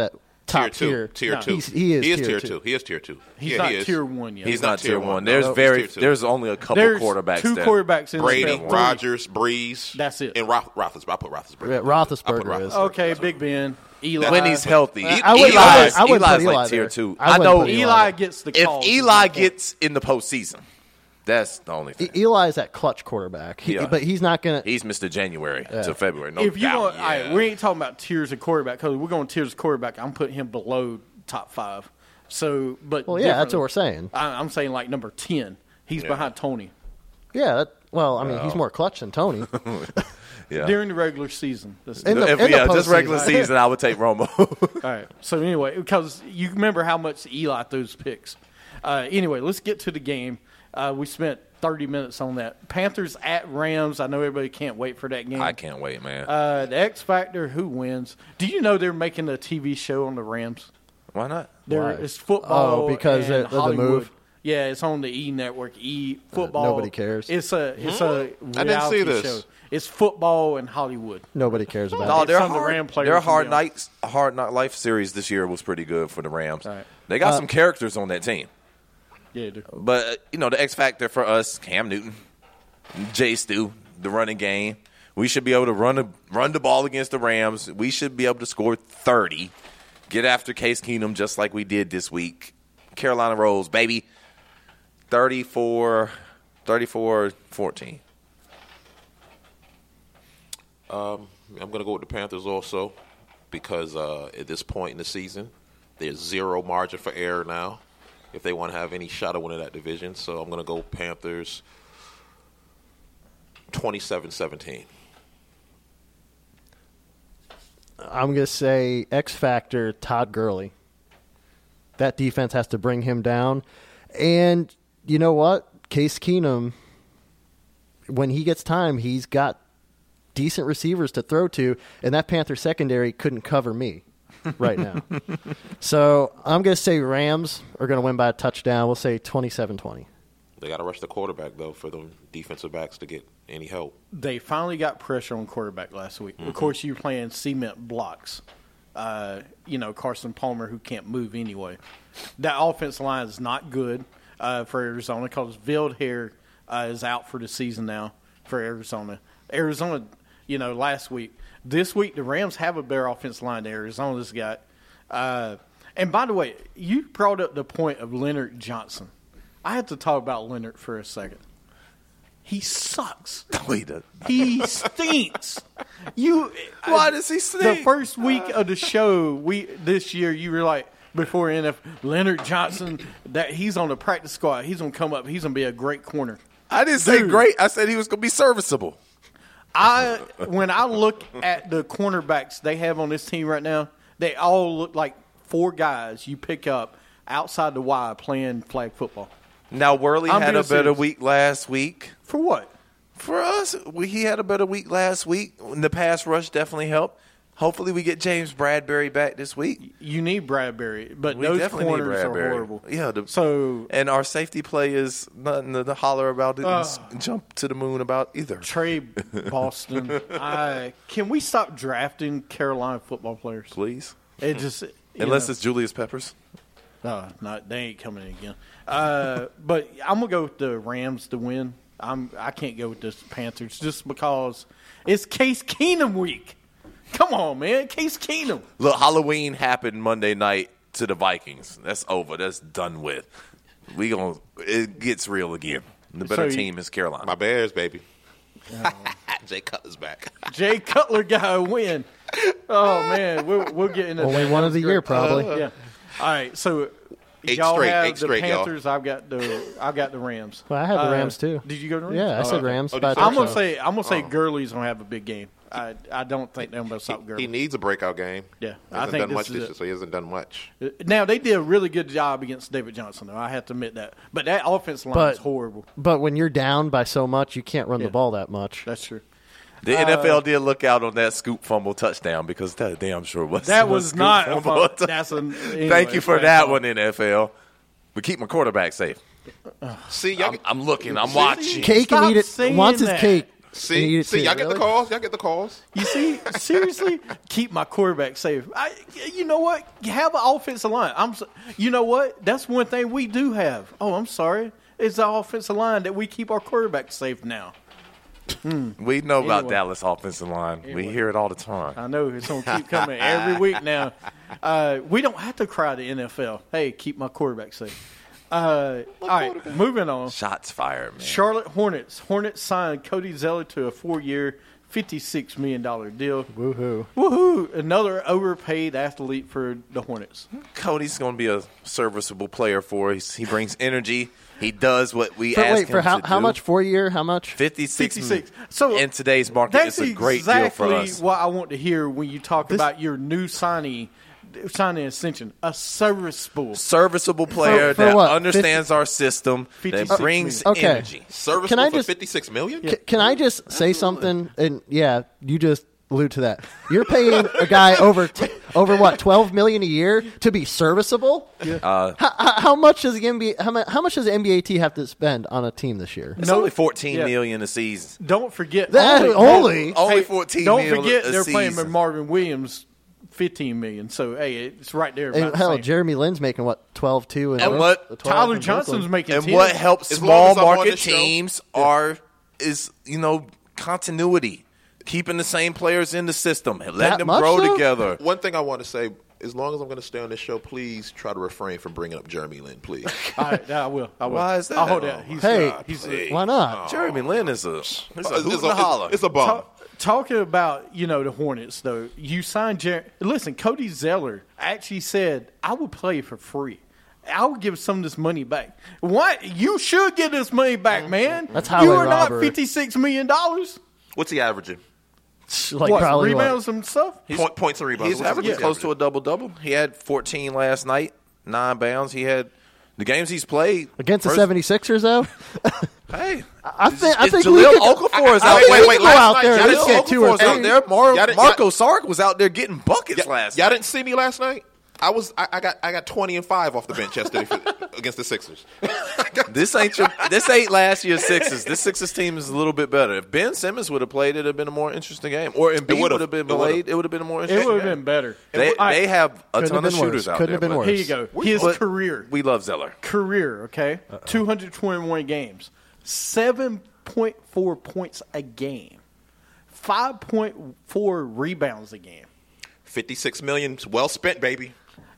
[SPEAKER 5] top
[SPEAKER 4] tier two. Tier
[SPEAKER 1] No.
[SPEAKER 4] two.
[SPEAKER 5] He's, he is
[SPEAKER 4] he is
[SPEAKER 5] tier,
[SPEAKER 4] tier
[SPEAKER 5] two.
[SPEAKER 4] two. He is tier two.
[SPEAKER 1] He's
[SPEAKER 4] yeah,
[SPEAKER 1] not
[SPEAKER 4] he is.
[SPEAKER 1] tier one yet.
[SPEAKER 2] He's,
[SPEAKER 4] not
[SPEAKER 2] not tier
[SPEAKER 4] tier
[SPEAKER 2] one.
[SPEAKER 4] one.
[SPEAKER 2] There's
[SPEAKER 4] No, he's
[SPEAKER 2] very
[SPEAKER 4] tier two.
[SPEAKER 2] there's only a couple
[SPEAKER 1] There's
[SPEAKER 2] quarterbacks.
[SPEAKER 1] two
[SPEAKER 2] that,
[SPEAKER 1] quarterbacks in
[SPEAKER 4] Brady,
[SPEAKER 1] the
[SPEAKER 4] Rodgers, Breeze.
[SPEAKER 1] That's it.
[SPEAKER 4] And Roth, Roethlisberger. I put Roethlisberger.
[SPEAKER 5] Yeah,
[SPEAKER 4] I put
[SPEAKER 5] Roethlisberger is.
[SPEAKER 1] Okay, Big Ben, Eli.
[SPEAKER 2] when he's healthy.
[SPEAKER 5] I-
[SPEAKER 2] E-
[SPEAKER 5] I would-
[SPEAKER 2] Eli,
[SPEAKER 5] I would- I would
[SPEAKER 2] Eli's
[SPEAKER 5] put Eli
[SPEAKER 2] like tier
[SPEAKER 5] there.
[SPEAKER 2] two.
[SPEAKER 5] I
[SPEAKER 2] I,
[SPEAKER 5] wouldn't
[SPEAKER 2] know
[SPEAKER 5] put Eli.
[SPEAKER 1] Eli gets the
[SPEAKER 2] if
[SPEAKER 1] calls.
[SPEAKER 2] Eli gets in the postseason, that's the only thing.
[SPEAKER 5] E- Eli's that clutch quarterback, he,
[SPEAKER 2] Yeah.
[SPEAKER 5] but he's not going to.
[SPEAKER 2] He's Mister January to February. No
[SPEAKER 1] if you
[SPEAKER 2] doubt.
[SPEAKER 1] want,
[SPEAKER 2] yeah.
[SPEAKER 1] all right, we ain't talking about tiers of quarterback because we're going tiers of quarterback. I'm putting him below top five. So, but
[SPEAKER 5] Well, yeah, that's what we're
[SPEAKER 1] differently.
[SPEAKER 5] saying.
[SPEAKER 1] I, I'm saying like number ten. He's
[SPEAKER 2] Yeah.
[SPEAKER 1] behind Tony
[SPEAKER 5] Yeah, that, well, I mean, he's
[SPEAKER 2] Well.
[SPEAKER 5] more clutch than Tony.
[SPEAKER 2] yeah.
[SPEAKER 1] during the regular season. That's-
[SPEAKER 5] In the-
[SPEAKER 2] if,
[SPEAKER 5] in the
[SPEAKER 2] yeah, just
[SPEAKER 5] postseason.
[SPEAKER 2] regular season, I would take Romo.
[SPEAKER 1] All right. So anyway, because you remember how much Eli throws picks. Uh, anyway, let's get to the game. Uh, we spent thirty minutes on that. Panthers at Rams. I know everybody can't wait for that game.
[SPEAKER 2] I can't wait, man.
[SPEAKER 1] Uh, the X Factor, who wins? Do you know they're making a T V show on the Rams?
[SPEAKER 2] Why not?
[SPEAKER 1] There,
[SPEAKER 5] Why?
[SPEAKER 1] it's football.
[SPEAKER 5] Oh, because
[SPEAKER 1] and
[SPEAKER 5] they're- they're the
[SPEAKER 1] Hollywood.
[SPEAKER 5] move?
[SPEAKER 1] Yeah, it's on the E Network. E football.
[SPEAKER 5] nobody cares.
[SPEAKER 1] It's a it's a
[SPEAKER 4] I didn't
[SPEAKER 1] reality
[SPEAKER 4] see this.
[SPEAKER 1] show. It's football and Hollywood.
[SPEAKER 5] Nobody cares about
[SPEAKER 2] No,
[SPEAKER 5] it.
[SPEAKER 2] their
[SPEAKER 1] some of the
[SPEAKER 2] hard,
[SPEAKER 1] Ram players
[SPEAKER 2] their
[SPEAKER 1] will
[SPEAKER 2] hard
[SPEAKER 1] be on.
[SPEAKER 2] nights, hard knock life series this year was pretty good for the Rams.
[SPEAKER 1] Right.
[SPEAKER 2] They got
[SPEAKER 5] Uh,
[SPEAKER 2] some characters on that team,
[SPEAKER 1] Yeah, dude.
[SPEAKER 2] but uh, you know the X factor for us, Cam Newton, Jay Stu, the running game. We should be able to run the run the ball against the Rams. We should be able to score thirty, get after Case Keenum just like we did this week. Carolina Rolls, baby. thirty-four, thirty-four fourteen.
[SPEAKER 4] Um, I'm going to go with the Panthers also because uh, at this point in the season, there's zero margin for error now if they want to have any shot of winning that division. So I'm going to go Panthers twenty-seven seventeen.
[SPEAKER 5] I'm going to say X Factor Todd Gurley. That defense has to bring him down. And you know what? Case Keenum, when he gets time, he's got decent receivers to throw to, and that Panther secondary couldn't cover me right now. So I'm going to say Rams are going to win by a touchdown. We'll say twenty-seven twenty.
[SPEAKER 4] They got to rush the quarterback, though, for the defensive backs to get any help.
[SPEAKER 1] They finally got pressure on quarterback last week. Of course, you're playing cement blocks. Uh, you know, Carson Palmer, who can't move anyway. That offensive line is not good uh, for Arizona because Vildhair uh, is out for the season now for Arizona. Arizona, you know, last week. This week, the Rams have a better offensive line than Arizona's got. Uh, and by the way, you brought up the point of Leonard Johnson. I have to talk about Leonard for a second. He sucks.
[SPEAKER 2] Wait, uh,
[SPEAKER 1] He stinks. You.
[SPEAKER 2] Why does he stink?
[SPEAKER 1] The first week of the show, we this year, you were like before N F Leonard Johnson that he's on the practice squad. He's gonna come up. He's gonna be a great corner.
[SPEAKER 2] I didn't say
[SPEAKER 1] Dude.
[SPEAKER 2] great. I said he was going to be serviceable.
[SPEAKER 1] I when I look at the cornerbacks they have on this team right now, they all look like four guys you pick up outside the Y playing flag football.
[SPEAKER 2] Now, Worley
[SPEAKER 1] I'm
[SPEAKER 2] had a
[SPEAKER 1] being
[SPEAKER 2] better
[SPEAKER 1] serious.
[SPEAKER 2] week last week.
[SPEAKER 1] For what?
[SPEAKER 2] For us, we, he had a better week last week. The pass rush definitely helped. Hopefully, we get James Bradbury back this week.
[SPEAKER 1] You need Bradbury, but
[SPEAKER 2] We
[SPEAKER 1] those
[SPEAKER 2] definitely need
[SPEAKER 1] corners are
[SPEAKER 2] Bradbury.
[SPEAKER 1] horrible.
[SPEAKER 2] Yeah, the,
[SPEAKER 1] So
[SPEAKER 2] and our safety play is nothing to, to holler about. Didn't
[SPEAKER 1] Uh.
[SPEAKER 2] s- jump to the moon about either.
[SPEAKER 1] Trey Boston, I, can we stop drafting Carolina football players?
[SPEAKER 2] Please,
[SPEAKER 1] It just you
[SPEAKER 2] unless
[SPEAKER 1] know,
[SPEAKER 2] it's Julius Peppers.
[SPEAKER 1] no, not they ain't coming again. Uh, but I'm gonna go with the Rams to win. I'm I can't go with the Panthers just because it's Case Keenum week. Come on, man, Case Keenum.
[SPEAKER 2] Look, Halloween happened Monday night to the Vikings. That's over. That's done with. We gonna it gets real again. The better
[SPEAKER 1] So you-
[SPEAKER 2] team is Carolina.
[SPEAKER 4] My Bears, baby. Jay Cutler's back.
[SPEAKER 1] Jay Cutler got a win. Oh man, we'll we'll get into
[SPEAKER 5] Only
[SPEAKER 1] that.
[SPEAKER 5] one
[SPEAKER 1] That
[SPEAKER 5] of the
[SPEAKER 1] was
[SPEAKER 5] year,
[SPEAKER 1] great.
[SPEAKER 5] probably.
[SPEAKER 1] Yeah. All right, so
[SPEAKER 4] Eight
[SPEAKER 1] y'all
[SPEAKER 4] straight,
[SPEAKER 1] have
[SPEAKER 4] eight
[SPEAKER 1] the
[SPEAKER 4] straight, y'all.
[SPEAKER 1] Panthers. I've got the I've got the Rams.
[SPEAKER 5] Well, I had the
[SPEAKER 1] Uh,
[SPEAKER 5] Rams, too.
[SPEAKER 1] Did you go to Rams?
[SPEAKER 5] Yeah, I
[SPEAKER 1] Oh,
[SPEAKER 5] said
[SPEAKER 1] okay.
[SPEAKER 5] Rams.
[SPEAKER 4] Oh,
[SPEAKER 5] by a
[SPEAKER 4] did you
[SPEAKER 1] I'm gonna
[SPEAKER 5] touchdown.
[SPEAKER 1] say I'm gonna say Gurley's gonna have a big game. I I don't think they're gonna stop Gurley.
[SPEAKER 4] He needs a breakout game.
[SPEAKER 1] Yeah,
[SPEAKER 4] he
[SPEAKER 1] I
[SPEAKER 4] hasn't
[SPEAKER 1] think
[SPEAKER 4] done
[SPEAKER 1] this
[SPEAKER 4] much
[SPEAKER 1] is
[SPEAKER 4] this
[SPEAKER 1] it.
[SPEAKER 4] year, so he hasn't done much.
[SPEAKER 1] Now they did a really good job against David Johnson, though. I have to admit that. But that offense line
[SPEAKER 5] But-
[SPEAKER 1] is horrible.
[SPEAKER 5] But when you're down by so much, you can't run
[SPEAKER 1] Yeah.
[SPEAKER 5] the ball that much.
[SPEAKER 1] That's true.
[SPEAKER 2] The N F L did look out on that scoop fumble touchdown because that damn sure was
[SPEAKER 1] That
[SPEAKER 2] a
[SPEAKER 1] was
[SPEAKER 2] scoop
[SPEAKER 1] not a
[SPEAKER 2] fumble.
[SPEAKER 1] fumble. That's an. Anyway,
[SPEAKER 2] Thank you for
[SPEAKER 1] flag
[SPEAKER 2] that
[SPEAKER 1] call.
[SPEAKER 2] one, N F L. But keep my quarterback safe.
[SPEAKER 4] See, y'all,
[SPEAKER 2] I'm, I'm looking. I'm watching.
[SPEAKER 5] Cake
[SPEAKER 1] Stop
[SPEAKER 5] and eat it.
[SPEAKER 1] saying
[SPEAKER 5] Wants his
[SPEAKER 1] that.
[SPEAKER 5] cake.
[SPEAKER 4] See,
[SPEAKER 5] you
[SPEAKER 4] see,
[SPEAKER 5] too,
[SPEAKER 4] y'all get the
[SPEAKER 5] really?
[SPEAKER 4] calls. Y'all get the calls.
[SPEAKER 1] You see, seriously, keep my quarterback safe. I, you know what? You have an offensive line. I'm. so- You know what? That's one thing we do have. Oh, I'm sorry. It's the offensive line that we keep our quarterback safe now.
[SPEAKER 2] We know about
[SPEAKER 1] Anyway.
[SPEAKER 2] Dallas offensive line. We
[SPEAKER 1] Anyway.
[SPEAKER 2] hear it all the time.
[SPEAKER 1] I know it's going to keep coming every week now. Uh, we don't have to cry the N F L. Hey, keep my quarterback safe. Uh, all right, moving on.
[SPEAKER 2] Shots fired, man.
[SPEAKER 1] Charlotte Hornets. Hornets signed Cody Zeller to a four-year, fifty-six million dollars deal.
[SPEAKER 5] Woohoo.
[SPEAKER 1] Woohoo! Another overpaid athlete for the Hornets.
[SPEAKER 2] Cody's going to be a serviceable player for us. He brings energy. He does what we
[SPEAKER 5] For,
[SPEAKER 2] ask
[SPEAKER 5] wait,
[SPEAKER 2] him
[SPEAKER 5] for how,
[SPEAKER 2] to
[SPEAKER 5] how
[SPEAKER 2] do.
[SPEAKER 5] much? Four year? How much?
[SPEAKER 2] fifty-six.
[SPEAKER 1] fifty-six. So
[SPEAKER 2] in today's market,
[SPEAKER 1] That's
[SPEAKER 2] it's a great
[SPEAKER 1] exactly
[SPEAKER 2] deal for us.
[SPEAKER 1] what I want to hear when you talk
[SPEAKER 5] This-
[SPEAKER 1] about your new signing, signing extension. A serviceable.
[SPEAKER 2] Serviceable player
[SPEAKER 5] for
[SPEAKER 2] that
[SPEAKER 5] what?
[SPEAKER 2] understands our system, that
[SPEAKER 1] fifty-six
[SPEAKER 2] brings
[SPEAKER 5] million. Okay.
[SPEAKER 2] energy.
[SPEAKER 4] Serviceable
[SPEAKER 5] Can I
[SPEAKER 4] for
[SPEAKER 5] just-
[SPEAKER 4] fifty-six million.
[SPEAKER 5] C- can I just say something? And yeah, you just allude to that. You're paying a guy over t- over what twelve million a year to be serviceable.
[SPEAKER 2] Uh,
[SPEAKER 5] How, how, how much does the N B A? How, mu- how much does the N B A T have to spend on a team this year?
[SPEAKER 2] It's
[SPEAKER 1] No-
[SPEAKER 2] only fourteen
[SPEAKER 1] yeah.
[SPEAKER 2] million a season.
[SPEAKER 1] Don't forget.
[SPEAKER 5] That only?
[SPEAKER 2] Only fourteen
[SPEAKER 1] Don't
[SPEAKER 2] mil
[SPEAKER 1] forget
[SPEAKER 2] a
[SPEAKER 1] they're playing
[SPEAKER 2] season.
[SPEAKER 1] with Marvin Williams, fifteen million. So hey, it's right there.
[SPEAKER 5] And
[SPEAKER 1] about the
[SPEAKER 5] hell,
[SPEAKER 1] same.
[SPEAKER 5] Jeremy Lin's making what twelve two, and,
[SPEAKER 2] And
[SPEAKER 5] Brook-
[SPEAKER 2] what-
[SPEAKER 5] the twelve
[SPEAKER 1] Tyler
[SPEAKER 5] in
[SPEAKER 1] Johnson's
[SPEAKER 5] Brooklyn.
[SPEAKER 1] making
[SPEAKER 2] And
[SPEAKER 1] ten.
[SPEAKER 2] what helps
[SPEAKER 4] As long
[SPEAKER 2] small
[SPEAKER 4] as I'm on
[SPEAKER 2] market
[SPEAKER 4] this show.
[SPEAKER 2] teams are is you know continuity, keeping the same players in the system, letting
[SPEAKER 5] That
[SPEAKER 2] them
[SPEAKER 5] much,
[SPEAKER 2] grow
[SPEAKER 5] though?
[SPEAKER 2] together.
[SPEAKER 4] One thing I want to say: as long as I'm going to stay on this show, please try to refrain from bringing up Jeremy Lin, please.
[SPEAKER 1] All right, I will. I will.
[SPEAKER 2] Why is that?
[SPEAKER 1] I'll hold that. He's,
[SPEAKER 5] Hey,
[SPEAKER 1] uh, he's
[SPEAKER 4] please.
[SPEAKER 5] why not?
[SPEAKER 2] Jeremy Lin is a he's a
[SPEAKER 4] it's,
[SPEAKER 2] hoot
[SPEAKER 4] it's
[SPEAKER 2] and a holler.
[SPEAKER 4] it's a bum.
[SPEAKER 1] Talk, talking about, you know, the Hornets, though, you signed Jer- – listen, Cody Zeller actually said, I would play for free. I would give some of this money back. What? You should get this money back, man.
[SPEAKER 5] That's
[SPEAKER 1] You
[SPEAKER 5] highway
[SPEAKER 1] are not
[SPEAKER 5] robbery.
[SPEAKER 1] fifty-six million dollars.
[SPEAKER 4] What's he averaging?
[SPEAKER 5] Like
[SPEAKER 1] What,
[SPEAKER 5] probably what?
[SPEAKER 1] rebounds and stuff?
[SPEAKER 4] Point, points and rebounds.
[SPEAKER 2] He's
[SPEAKER 4] What's-
[SPEAKER 2] averaging
[SPEAKER 4] what's he
[SPEAKER 2] close to
[SPEAKER 4] averaging?
[SPEAKER 2] a double double. He had fourteen last night, nine bounds. He had the games he's played
[SPEAKER 5] Against the
[SPEAKER 2] first-
[SPEAKER 5] 76ers, though?
[SPEAKER 2] Hey,
[SPEAKER 5] I think, I
[SPEAKER 2] it's
[SPEAKER 5] think
[SPEAKER 2] Jaleel
[SPEAKER 5] we could,
[SPEAKER 2] Okafor is
[SPEAKER 4] I- I-
[SPEAKER 2] out
[SPEAKER 4] wait,
[SPEAKER 2] there.
[SPEAKER 4] wait, wait,
[SPEAKER 5] go
[SPEAKER 4] last
[SPEAKER 5] out
[SPEAKER 4] night,
[SPEAKER 5] there and
[SPEAKER 4] y'all
[SPEAKER 5] let's
[SPEAKER 4] didn't-
[SPEAKER 5] get two or
[SPEAKER 2] Okafor's out
[SPEAKER 5] three.
[SPEAKER 2] there. Mar-
[SPEAKER 4] Y'all didn't-
[SPEAKER 2] Marco Sark was out there getting buckets
[SPEAKER 4] Y-
[SPEAKER 2] last
[SPEAKER 4] y'all
[SPEAKER 2] night.
[SPEAKER 4] didn't see me last night. I was I, I got I got twenty and five off the bench yesterday for, against the Sixers.
[SPEAKER 2] This ain't your, this ain't last year's Sixers. This Sixers team is a little bit better. If Ben Simmons would have played, it'd have been a more interesting game. Or Embiid
[SPEAKER 4] would've.
[SPEAKER 2] would have been
[SPEAKER 4] It would've.
[SPEAKER 2] played, it would have been a more
[SPEAKER 1] It
[SPEAKER 2] interesting
[SPEAKER 1] would have
[SPEAKER 2] game.
[SPEAKER 1] been better.
[SPEAKER 2] They,
[SPEAKER 1] All right,
[SPEAKER 2] they have a
[SPEAKER 5] Couldn't
[SPEAKER 2] ton
[SPEAKER 5] have
[SPEAKER 2] of
[SPEAKER 5] been worse.
[SPEAKER 2] shooters out
[SPEAKER 5] Couldn't
[SPEAKER 2] there.
[SPEAKER 5] have been
[SPEAKER 2] but
[SPEAKER 5] worse.
[SPEAKER 1] Here you go. His
[SPEAKER 2] But
[SPEAKER 1] career.
[SPEAKER 2] We love Zeller.
[SPEAKER 1] Career, okay? two hundred twenty-one games. seven point four points a game. five point four rebounds a game.
[SPEAKER 4] Fifty-six million, well spent, baby.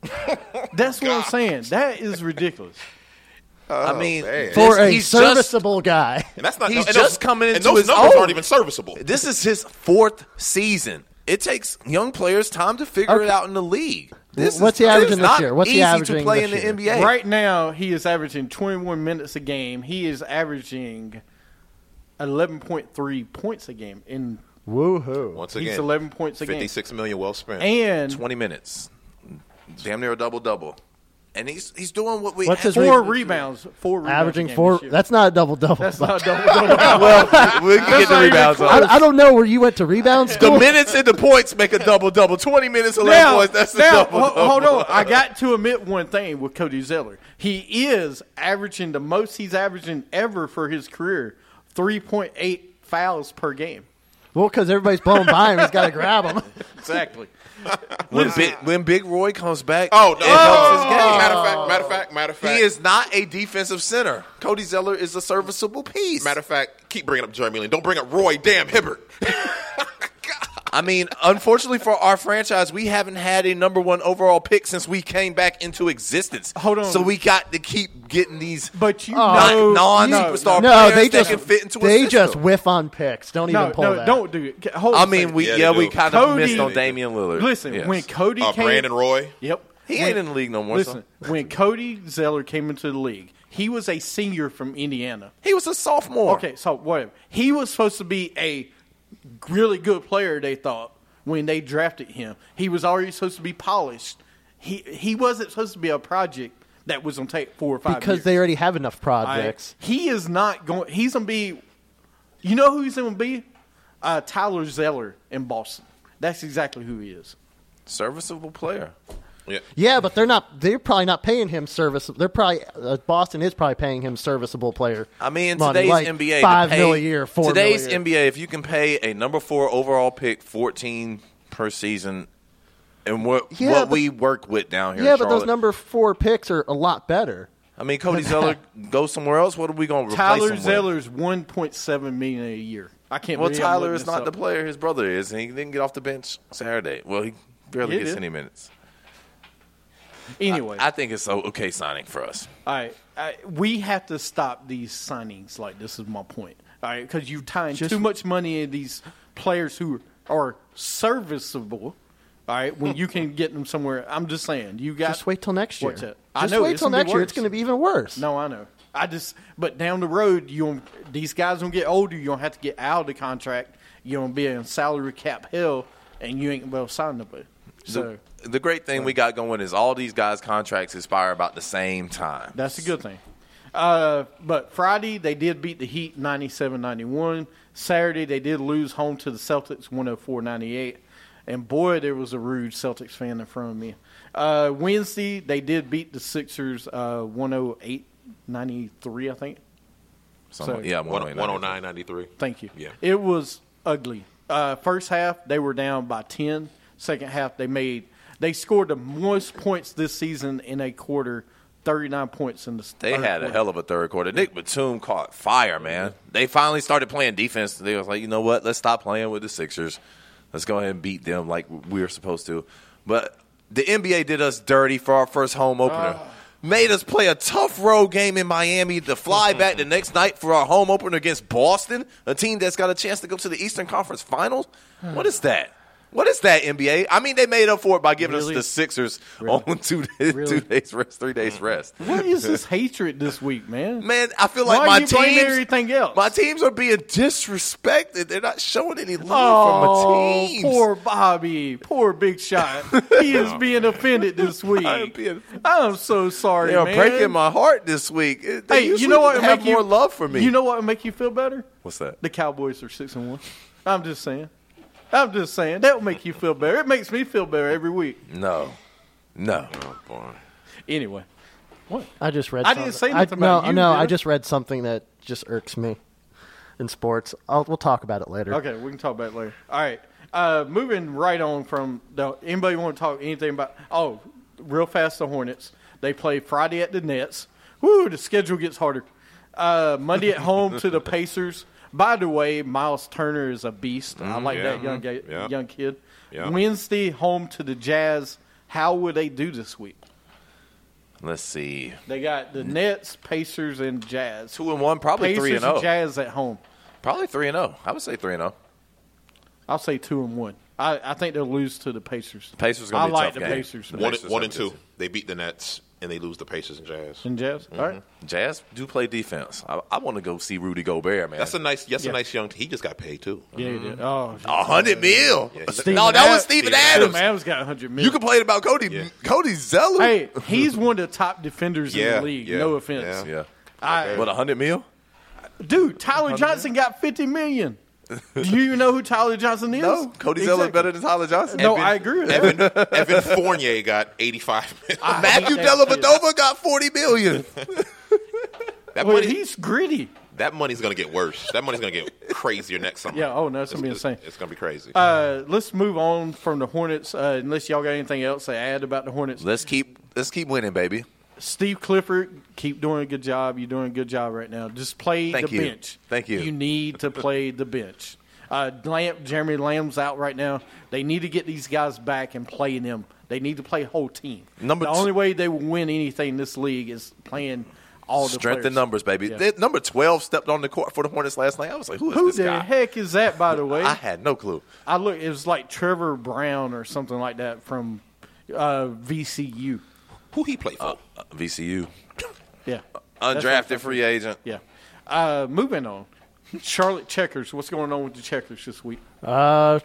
[SPEAKER 1] That's what I'm saying. That is ridiculous.
[SPEAKER 2] I mean,
[SPEAKER 4] man.
[SPEAKER 5] For
[SPEAKER 2] this-
[SPEAKER 5] a
[SPEAKER 2] he's just,
[SPEAKER 5] serviceable guy.
[SPEAKER 4] And that's not
[SPEAKER 2] He's
[SPEAKER 4] and
[SPEAKER 2] just
[SPEAKER 4] those,
[SPEAKER 2] coming
[SPEAKER 4] and
[SPEAKER 2] into
[SPEAKER 4] those
[SPEAKER 2] his
[SPEAKER 4] numbers
[SPEAKER 2] own.
[SPEAKER 4] aren't even serviceable.
[SPEAKER 2] this is his fourth season. It takes young players time to figure it
[SPEAKER 5] Okay.
[SPEAKER 2] out in the league. This
[SPEAKER 5] What's
[SPEAKER 2] is,
[SPEAKER 5] he averaging
[SPEAKER 2] it's
[SPEAKER 5] this
[SPEAKER 2] not
[SPEAKER 5] year? What's he
[SPEAKER 2] easy
[SPEAKER 5] averaging
[SPEAKER 2] to play
[SPEAKER 5] this
[SPEAKER 2] in the
[SPEAKER 5] year?
[SPEAKER 2] N B A.
[SPEAKER 1] Right now, he is averaging twenty-one minutes a game. He is averaging eleven point three points a game. In
[SPEAKER 5] Woohoo.
[SPEAKER 4] Once
[SPEAKER 1] He's
[SPEAKER 4] again,
[SPEAKER 1] eleven points a game.
[SPEAKER 4] fifty-six million, well spent.
[SPEAKER 1] And
[SPEAKER 2] twenty minutes, damn near a double double, and he's he's doing what we.
[SPEAKER 5] What's his
[SPEAKER 1] four
[SPEAKER 5] re-
[SPEAKER 1] rebounds. Four rebounds a
[SPEAKER 5] Averaging
[SPEAKER 1] game
[SPEAKER 5] four.
[SPEAKER 1] this year.
[SPEAKER 5] That's not a double double.
[SPEAKER 1] That's not double double.
[SPEAKER 2] well, we can get the
[SPEAKER 1] not even
[SPEAKER 2] rebounds.
[SPEAKER 1] close.
[SPEAKER 2] on.
[SPEAKER 5] I, I don't know where you went to rebound
[SPEAKER 2] The
[SPEAKER 5] school.
[SPEAKER 2] minutes and the points make a double double. Twenty minutes, eleven
[SPEAKER 1] Now,
[SPEAKER 2] points. That's the
[SPEAKER 1] now
[SPEAKER 2] double
[SPEAKER 1] ho-
[SPEAKER 2] double.
[SPEAKER 1] hold on. I got to admit one thing with Cody Zeller. He is averaging the most he's averaging ever for his career, three point eight fouls per game.
[SPEAKER 5] Well, because everybody's blowing by him, he's got to grab him.
[SPEAKER 1] Exactly.
[SPEAKER 2] When Big, when Big Roy comes back,
[SPEAKER 4] Oh no!
[SPEAKER 2] it helps his game.
[SPEAKER 4] Matter of fact, matter of fact, matter of fact,
[SPEAKER 2] He is not a defensive center. Cody Zeller is a serviceable piece.
[SPEAKER 4] Matter of fact, keep bringing up Jeremy Lin. Don't bring up Roy. Damn Hibbert.
[SPEAKER 2] I mean, unfortunately for our franchise, we haven't had a number one overall pick since we came back into existence.
[SPEAKER 1] Hold on.
[SPEAKER 2] So we got to keep getting these
[SPEAKER 1] But you
[SPEAKER 2] non-
[SPEAKER 1] know,
[SPEAKER 2] non-superstar
[SPEAKER 5] No,
[SPEAKER 2] players
[SPEAKER 5] they
[SPEAKER 2] that
[SPEAKER 5] just
[SPEAKER 2] can fit into a
[SPEAKER 5] they
[SPEAKER 2] system.
[SPEAKER 5] just whiff on picks. Don't
[SPEAKER 1] no,
[SPEAKER 5] even pull
[SPEAKER 1] no,
[SPEAKER 5] that.
[SPEAKER 1] don't do it. Hold
[SPEAKER 2] I
[SPEAKER 1] on a
[SPEAKER 2] mean,
[SPEAKER 1] second.
[SPEAKER 2] we
[SPEAKER 4] Yeah,
[SPEAKER 2] yeah,
[SPEAKER 4] they
[SPEAKER 2] we
[SPEAKER 4] do.
[SPEAKER 2] kind of
[SPEAKER 1] Cody-
[SPEAKER 2] missed on Damian Lillard.
[SPEAKER 1] Listen,
[SPEAKER 2] Yes.
[SPEAKER 1] when Cody
[SPEAKER 4] Uh,
[SPEAKER 1] came,
[SPEAKER 4] Brandon Roy.
[SPEAKER 1] Yep,
[SPEAKER 2] he
[SPEAKER 1] when-
[SPEAKER 2] ain't in the league no more.
[SPEAKER 1] Listen,
[SPEAKER 2] so.
[SPEAKER 1] when Cody Zeller came into the league, he was a senior from Indiana.
[SPEAKER 2] He was a sophomore.
[SPEAKER 1] Okay, so whatever. He was supposed to be a really good player, they thought, when they drafted him. He was already supposed to be polished. He he wasn't supposed to be a project that was going to take four or five
[SPEAKER 5] because
[SPEAKER 1] years.
[SPEAKER 5] they already have enough
[SPEAKER 1] All right?
[SPEAKER 5] projects.
[SPEAKER 1] He is not going – he's going to be – you know who he's going to be? Uh, Tyler Zeller in Boston. That's exactly who he is.
[SPEAKER 2] Serviceable player.
[SPEAKER 4] Yeah.
[SPEAKER 5] Yeah, but they're not. They're probably not paying him service. They're probably uh, Boston is probably paying him serviceable player.
[SPEAKER 2] I mean, in
[SPEAKER 5] money,
[SPEAKER 2] today's
[SPEAKER 5] like
[SPEAKER 2] N B A,
[SPEAKER 5] five
[SPEAKER 2] to pay,
[SPEAKER 5] mil a year, four
[SPEAKER 2] today's
[SPEAKER 5] mil a year.
[SPEAKER 2] N B A, if you can pay a number four overall pick, fourteen per season, and what
[SPEAKER 5] Yeah,
[SPEAKER 2] what
[SPEAKER 5] but-
[SPEAKER 2] we work with down here,
[SPEAKER 5] Yeah,
[SPEAKER 2] in
[SPEAKER 5] but those
[SPEAKER 2] Charlotte.
[SPEAKER 5] number four picks are a lot better.
[SPEAKER 2] I mean, Cody Zeller goes somewhere else. What are we going to replace
[SPEAKER 1] Tyler
[SPEAKER 2] him with?
[SPEAKER 1] Zeller's one point seven million a year. I can't.
[SPEAKER 2] Well,
[SPEAKER 1] believe I'm
[SPEAKER 2] Tyler
[SPEAKER 1] looking
[SPEAKER 2] is
[SPEAKER 1] this
[SPEAKER 2] not
[SPEAKER 1] up.
[SPEAKER 2] the player his brother is, and he didn't get off the bench Saturday. Well, he barely
[SPEAKER 1] He
[SPEAKER 2] gets
[SPEAKER 1] did.
[SPEAKER 2] any minutes.
[SPEAKER 1] Anyway,
[SPEAKER 2] I, I think it's a okay signing for us.
[SPEAKER 1] all right, I, we have to stop these signings. Like this is my point. All right, because you're tying
[SPEAKER 5] Just-
[SPEAKER 1] too much money in these players who are serviceable. All right, when you can get them somewhere. I'm just saying, you got
[SPEAKER 5] Just wait till next year.
[SPEAKER 1] What's
[SPEAKER 5] Just
[SPEAKER 1] that? I know,
[SPEAKER 5] wait
[SPEAKER 1] it's
[SPEAKER 5] till
[SPEAKER 1] gonna be
[SPEAKER 5] next year. It's
[SPEAKER 1] worse.
[SPEAKER 5] going to be even worse.
[SPEAKER 1] No, I know. I just, but down the road, you gonna, these guys gonna get older. You gonna have to get out of the contract. You gonna be in salary cap hell, and you ain't gonna be able to sign nobody. So
[SPEAKER 2] The, the great thing we got going is all these guys' contracts expire about the same time.
[SPEAKER 1] that's a good thing. Uh, but Friday they did beat the Heat ninety-seven ninety-one. Saturday they did lose home to the Celtics one oh four ninety-eight. And boy, there was a rude Celtics fan in front of me. Uh, Wednesday they did beat the Sixers uh, one oh eight ninety-three, I think.
[SPEAKER 2] Some,
[SPEAKER 1] So-
[SPEAKER 2] yeah,
[SPEAKER 4] one
[SPEAKER 2] one
[SPEAKER 4] oh nine ninety-three.
[SPEAKER 1] Thank you.
[SPEAKER 4] Yeah.
[SPEAKER 1] It was ugly. Uh, first half they were down by ten. Second half they made they scored the most points this season in a quarter, thirty-nine points in the.
[SPEAKER 2] They
[SPEAKER 1] third
[SPEAKER 2] had a
[SPEAKER 1] quarter.
[SPEAKER 2] hell of a third quarter. Nick Batum caught fire, man. They finally started playing defense. They was like, you know what? Let's stop playing with the Sixers. Let's go ahead and beat them like we were supposed to. But the N B A did us dirty for our first home opener. Made us play a tough road game in Miami to fly back the next night for our home opener against Boston, a team that's got a chance to go to the Eastern Conference Finals. What is that? What is that, N B A? I mean, they made up for it by giving
[SPEAKER 1] Really?
[SPEAKER 2] us the Sixers
[SPEAKER 1] Really?
[SPEAKER 2] on two, days,
[SPEAKER 1] Really?
[SPEAKER 2] two days rest, three days rest.
[SPEAKER 1] What is this hatred this week, man?
[SPEAKER 2] Man, I feel like
[SPEAKER 1] Why
[SPEAKER 2] my
[SPEAKER 1] are you blaming
[SPEAKER 2] teams,
[SPEAKER 1] everything else?
[SPEAKER 2] my teams are being disrespected. They're not showing any love
[SPEAKER 1] Oh,
[SPEAKER 2] from my teams.
[SPEAKER 1] poor Bobby, poor Big Shot. He is being offended this week.
[SPEAKER 2] I'm being-
[SPEAKER 1] I'm so sorry,
[SPEAKER 2] They are
[SPEAKER 1] man.
[SPEAKER 2] breaking my heart this week. They
[SPEAKER 1] Hey, you
[SPEAKER 2] usually
[SPEAKER 1] know what? would
[SPEAKER 2] have
[SPEAKER 1] make you,
[SPEAKER 2] more love for me.
[SPEAKER 1] You know what would make you feel better?
[SPEAKER 2] What's that?
[SPEAKER 1] The Cowboys are six and one. I'm just saying. I'm just saying that will make you feel better. It makes me feel better every week.
[SPEAKER 2] No, no.
[SPEAKER 4] Oh, boy.
[SPEAKER 1] Anyway, what?
[SPEAKER 5] I just read.
[SPEAKER 1] I
[SPEAKER 5] something.
[SPEAKER 1] didn't say
[SPEAKER 5] I-
[SPEAKER 1] nothing
[SPEAKER 5] no,
[SPEAKER 1] about you,
[SPEAKER 5] No,
[SPEAKER 1] did I?
[SPEAKER 5] I just read something that just irks me in sports. I'll, we'll talk about it later.
[SPEAKER 1] Okay, we can talk about it later. All right. Uh, moving right on from the anybody want to talk anything about? Oh, real fast, the Hornets. They play Friday at the Nets. Woo, the schedule gets harder. Uh, Monday at home to the Pacers. By the way, Miles Turner is a beast. I like
[SPEAKER 4] yeah,
[SPEAKER 1] that young
[SPEAKER 4] mhm,
[SPEAKER 1] ga-
[SPEAKER 4] yeah.
[SPEAKER 1] young kid.
[SPEAKER 4] Yeah.
[SPEAKER 1] Wednesday home to the Jazz. How would they do this week?
[SPEAKER 2] Let's see.
[SPEAKER 1] They got the Nets, Pacers, and Jazz.
[SPEAKER 2] Two and one, probably
[SPEAKER 1] Pacers
[SPEAKER 2] three and zero.
[SPEAKER 1] Jazz at home.
[SPEAKER 2] Probably three and zero. I would say three and zero.
[SPEAKER 1] I'll say two and one. I, I think they'll lose to the Pacers.
[SPEAKER 2] Pacers gonna
[SPEAKER 1] I
[SPEAKER 2] be a
[SPEAKER 1] like
[SPEAKER 2] tough
[SPEAKER 1] the
[SPEAKER 2] game.
[SPEAKER 1] Pacers.
[SPEAKER 4] One,
[SPEAKER 2] Pacers
[SPEAKER 4] one
[SPEAKER 2] are
[SPEAKER 4] and
[SPEAKER 2] good.
[SPEAKER 4] two. They beat the Nets and they lose the Pacers and Jazz.
[SPEAKER 1] And Jazz. All right.
[SPEAKER 2] Jazz do play defense. I, I want to go see Rudy Gobert, man.
[SPEAKER 4] That's a nice. That's
[SPEAKER 1] Yeah.
[SPEAKER 4] a nice young. He just got paid too.
[SPEAKER 1] Yeah, he did. Oh,
[SPEAKER 2] a hundred mil.
[SPEAKER 4] Yeah.
[SPEAKER 2] No, that was Steven
[SPEAKER 4] Steven
[SPEAKER 2] Adams.
[SPEAKER 1] Steven Adams got one hundred
[SPEAKER 2] You
[SPEAKER 1] million.
[SPEAKER 2] complain about Cody.
[SPEAKER 4] Yeah.
[SPEAKER 2] Cody Zeller.
[SPEAKER 1] Hey, he's one of the top defenders in
[SPEAKER 4] Yeah,
[SPEAKER 1] the league.
[SPEAKER 4] yeah,
[SPEAKER 1] No offense.
[SPEAKER 2] Yeah.
[SPEAKER 1] I,
[SPEAKER 2] What, a hundred mil?
[SPEAKER 1] dude, Tyler Johnson got fifty million. Do you even know who Tyler Johnson is?
[SPEAKER 2] No. Cody Zeller
[SPEAKER 1] Exactly.
[SPEAKER 2] better than Tyler Johnson.
[SPEAKER 1] No,
[SPEAKER 4] Evan-
[SPEAKER 1] I agree with that.
[SPEAKER 4] Evan, Evan Fournier got eighty-five million.
[SPEAKER 1] I
[SPEAKER 2] Matthew
[SPEAKER 1] hate that kid.
[SPEAKER 2] Dellavedova got forty million.
[SPEAKER 4] That
[SPEAKER 1] Well,
[SPEAKER 4] money,
[SPEAKER 1] he's gritty.
[SPEAKER 4] that money's gonna get worse. That money's gonna get crazier next summer.
[SPEAKER 1] Yeah, oh, no, it's gonna be
[SPEAKER 4] it's,
[SPEAKER 1] insane.
[SPEAKER 4] It's gonna be crazy.
[SPEAKER 1] Uh, let's move on from the Hornets. Uh, unless y'all got anything else to add about the Hornets.
[SPEAKER 2] let's keep let's keep winning, baby.
[SPEAKER 1] Steve Clifford, keep doing a good job. You're doing a good job right now. Just play
[SPEAKER 2] Thank
[SPEAKER 1] the
[SPEAKER 2] you.
[SPEAKER 1] bench.
[SPEAKER 2] Thank you.
[SPEAKER 1] You need to play the bench. Uh, Lamb, Jeremy Lamb's out right now. They need to get these guys back and play them. They need to play whole team.
[SPEAKER 2] Number
[SPEAKER 1] the
[SPEAKER 2] two-
[SPEAKER 1] only way they will win anything in this league is playing all the
[SPEAKER 2] Strength
[SPEAKER 1] players.
[SPEAKER 2] in numbers, baby.
[SPEAKER 1] Yeah.
[SPEAKER 2] They- number twelve stepped on the court for the Hornets last night. I was like, who is
[SPEAKER 1] Who
[SPEAKER 2] this
[SPEAKER 1] the
[SPEAKER 2] guy?
[SPEAKER 1] heck is that, by the way?
[SPEAKER 2] I had no clue.
[SPEAKER 1] I look. It was like Trevor Brown or something like that from uh, V C U.
[SPEAKER 4] Who he play for?
[SPEAKER 2] Uh, V C U.
[SPEAKER 1] Yeah, That's what
[SPEAKER 2] Undrafted
[SPEAKER 1] I'm
[SPEAKER 2] free agent.
[SPEAKER 1] Yeah. Uh, moving on. Charlotte Checkers. What's going on with the Checkers this week?
[SPEAKER 5] Uh,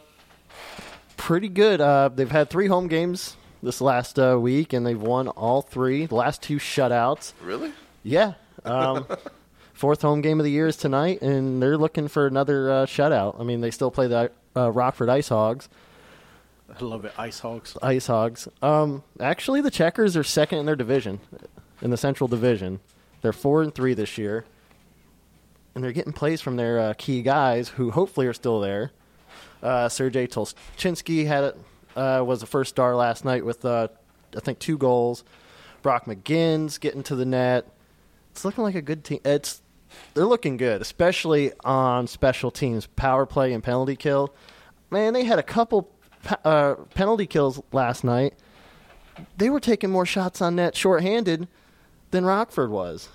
[SPEAKER 5] pretty good. Uh, they've had three home games this last uh, week, and they've won all three. The last two shutouts.
[SPEAKER 2] Really?
[SPEAKER 5] Yeah. Um, fourth home game of the year is tonight, and they're looking for another uh, shutout. I mean, they still play the uh, Rockford Ice Hogs.
[SPEAKER 1] I love it. Ice Hogs.
[SPEAKER 5] Ice Hogs. Um, actually, the Checkers are second in their division, in the Central Division. They're four and three this year, and they're getting plays from their uh, key guys, who hopefully are still there. Uh, Sergei Tolchinsky had uh, was the first star last night with uh, I think two goals. Brock McGinn's getting to the net. It's looking like a good team. It's they're looking good, especially on special teams, power play and penalty kill. Man, they had a couple uh, penalty kills last night. They were taking more shots on net shorthanded than Rockford was.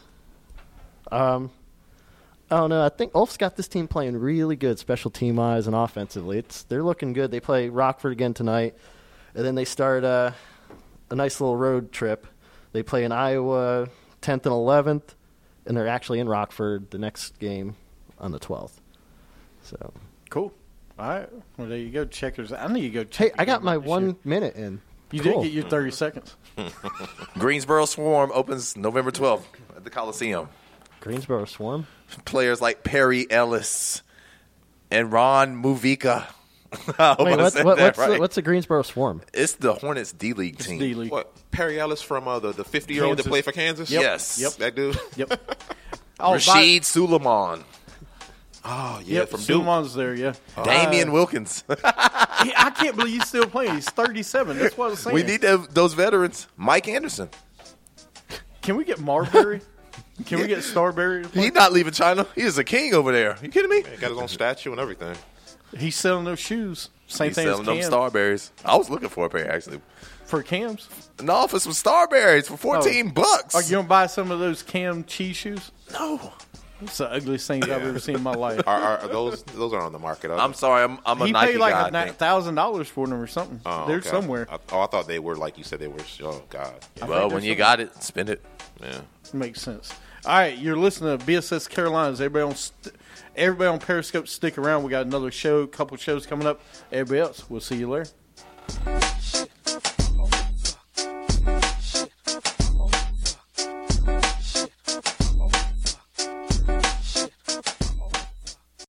[SPEAKER 5] Um, I don't know. I think Ulf's got this team playing really good, special team wise and offensively. It's they're looking good. They play Rockford again tonight, and then they start uh, a nice little road trip. They play in Iowa tenth and eleventh, and they're actually in Rockford the next game on the twelfth. So
[SPEAKER 1] Cool. All right. Well, there you go. Checkers. I need to go check.
[SPEAKER 5] hey,
[SPEAKER 1] the
[SPEAKER 5] I got
[SPEAKER 1] game
[SPEAKER 5] my
[SPEAKER 1] out this
[SPEAKER 5] one
[SPEAKER 1] year.
[SPEAKER 5] minute in.
[SPEAKER 1] You
[SPEAKER 5] Cool.
[SPEAKER 1] did get your thirty seconds.
[SPEAKER 2] Greensboro Swarm opens November twelfth at the Coliseum.
[SPEAKER 5] Greensboro Swarm.
[SPEAKER 2] Players like Perry Ellis and Ron Muvica. I hope
[SPEAKER 5] Wait,
[SPEAKER 2] I
[SPEAKER 5] what,
[SPEAKER 2] said
[SPEAKER 5] what,
[SPEAKER 2] that
[SPEAKER 5] what's,
[SPEAKER 2] right.
[SPEAKER 5] the, what's the Greensboro Swarm?
[SPEAKER 2] It's the Hornets D League
[SPEAKER 1] It's
[SPEAKER 2] team.
[SPEAKER 1] D League.
[SPEAKER 4] What, Perry Ellis from uh, the the fifty year old that
[SPEAKER 1] Kansas.
[SPEAKER 4] played for Kansas?
[SPEAKER 1] Yep.
[SPEAKER 2] Yes.
[SPEAKER 1] Yep.
[SPEAKER 4] That dude.
[SPEAKER 1] Yep. Oh,
[SPEAKER 2] Rashid Suleiman,
[SPEAKER 4] Oh yeah,
[SPEAKER 1] Yep.
[SPEAKER 4] from Duke.
[SPEAKER 1] Suleiman's there. Yeah.
[SPEAKER 2] Damian
[SPEAKER 1] Uh,
[SPEAKER 2] Wilkins.
[SPEAKER 1] he- I can't believe he's still playing. He's thirty-seven. That's what I was saying.
[SPEAKER 2] We need to, those veterans. Mike Anderson.
[SPEAKER 1] Can we get Marbury? Can we get Starberry? to play?
[SPEAKER 2] He's not leaving China. He is a king over there. You kidding me?
[SPEAKER 4] He got his own statue and everything.
[SPEAKER 1] He's selling those shoes. Same
[SPEAKER 2] He's
[SPEAKER 1] thing
[SPEAKER 2] selling
[SPEAKER 1] as
[SPEAKER 2] them
[SPEAKER 1] Cam
[SPEAKER 2] Starberries. I was looking for a pair actually.
[SPEAKER 1] for Cam's.
[SPEAKER 2] No, for some Starberries for fourteen bucks.
[SPEAKER 1] Are you gonna buy some of those Cam cheese shoes?
[SPEAKER 2] No.
[SPEAKER 1] It's the ugliest things I've ever seen in my life.
[SPEAKER 4] Are, are, are those those are on the market? Are
[SPEAKER 2] I'm
[SPEAKER 4] they?
[SPEAKER 2] sorry. I'm, I'm a
[SPEAKER 1] He
[SPEAKER 2] Nike
[SPEAKER 1] paid like
[SPEAKER 2] guy. I
[SPEAKER 1] a
[SPEAKER 2] think.
[SPEAKER 1] thousand dollars for them or something.
[SPEAKER 4] Oh,
[SPEAKER 1] They're
[SPEAKER 4] okay.
[SPEAKER 1] somewhere.
[SPEAKER 4] I, oh, I thought they were like you said. They were. Oh God. Yeah.
[SPEAKER 2] Well,
[SPEAKER 1] think
[SPEAKER 2] when
[SPEAKER 1] they're
[SPEAKER 2] you got it, spend it.
[SPEAKER 4] yeah.
[SPEAKER 1] Makes sense. All right, you're listening to B S S Carolinas. Everybody on, st- everybody on Periscope, stick around. We got another show, couple shows coming up. Everybody else, we'll see you later.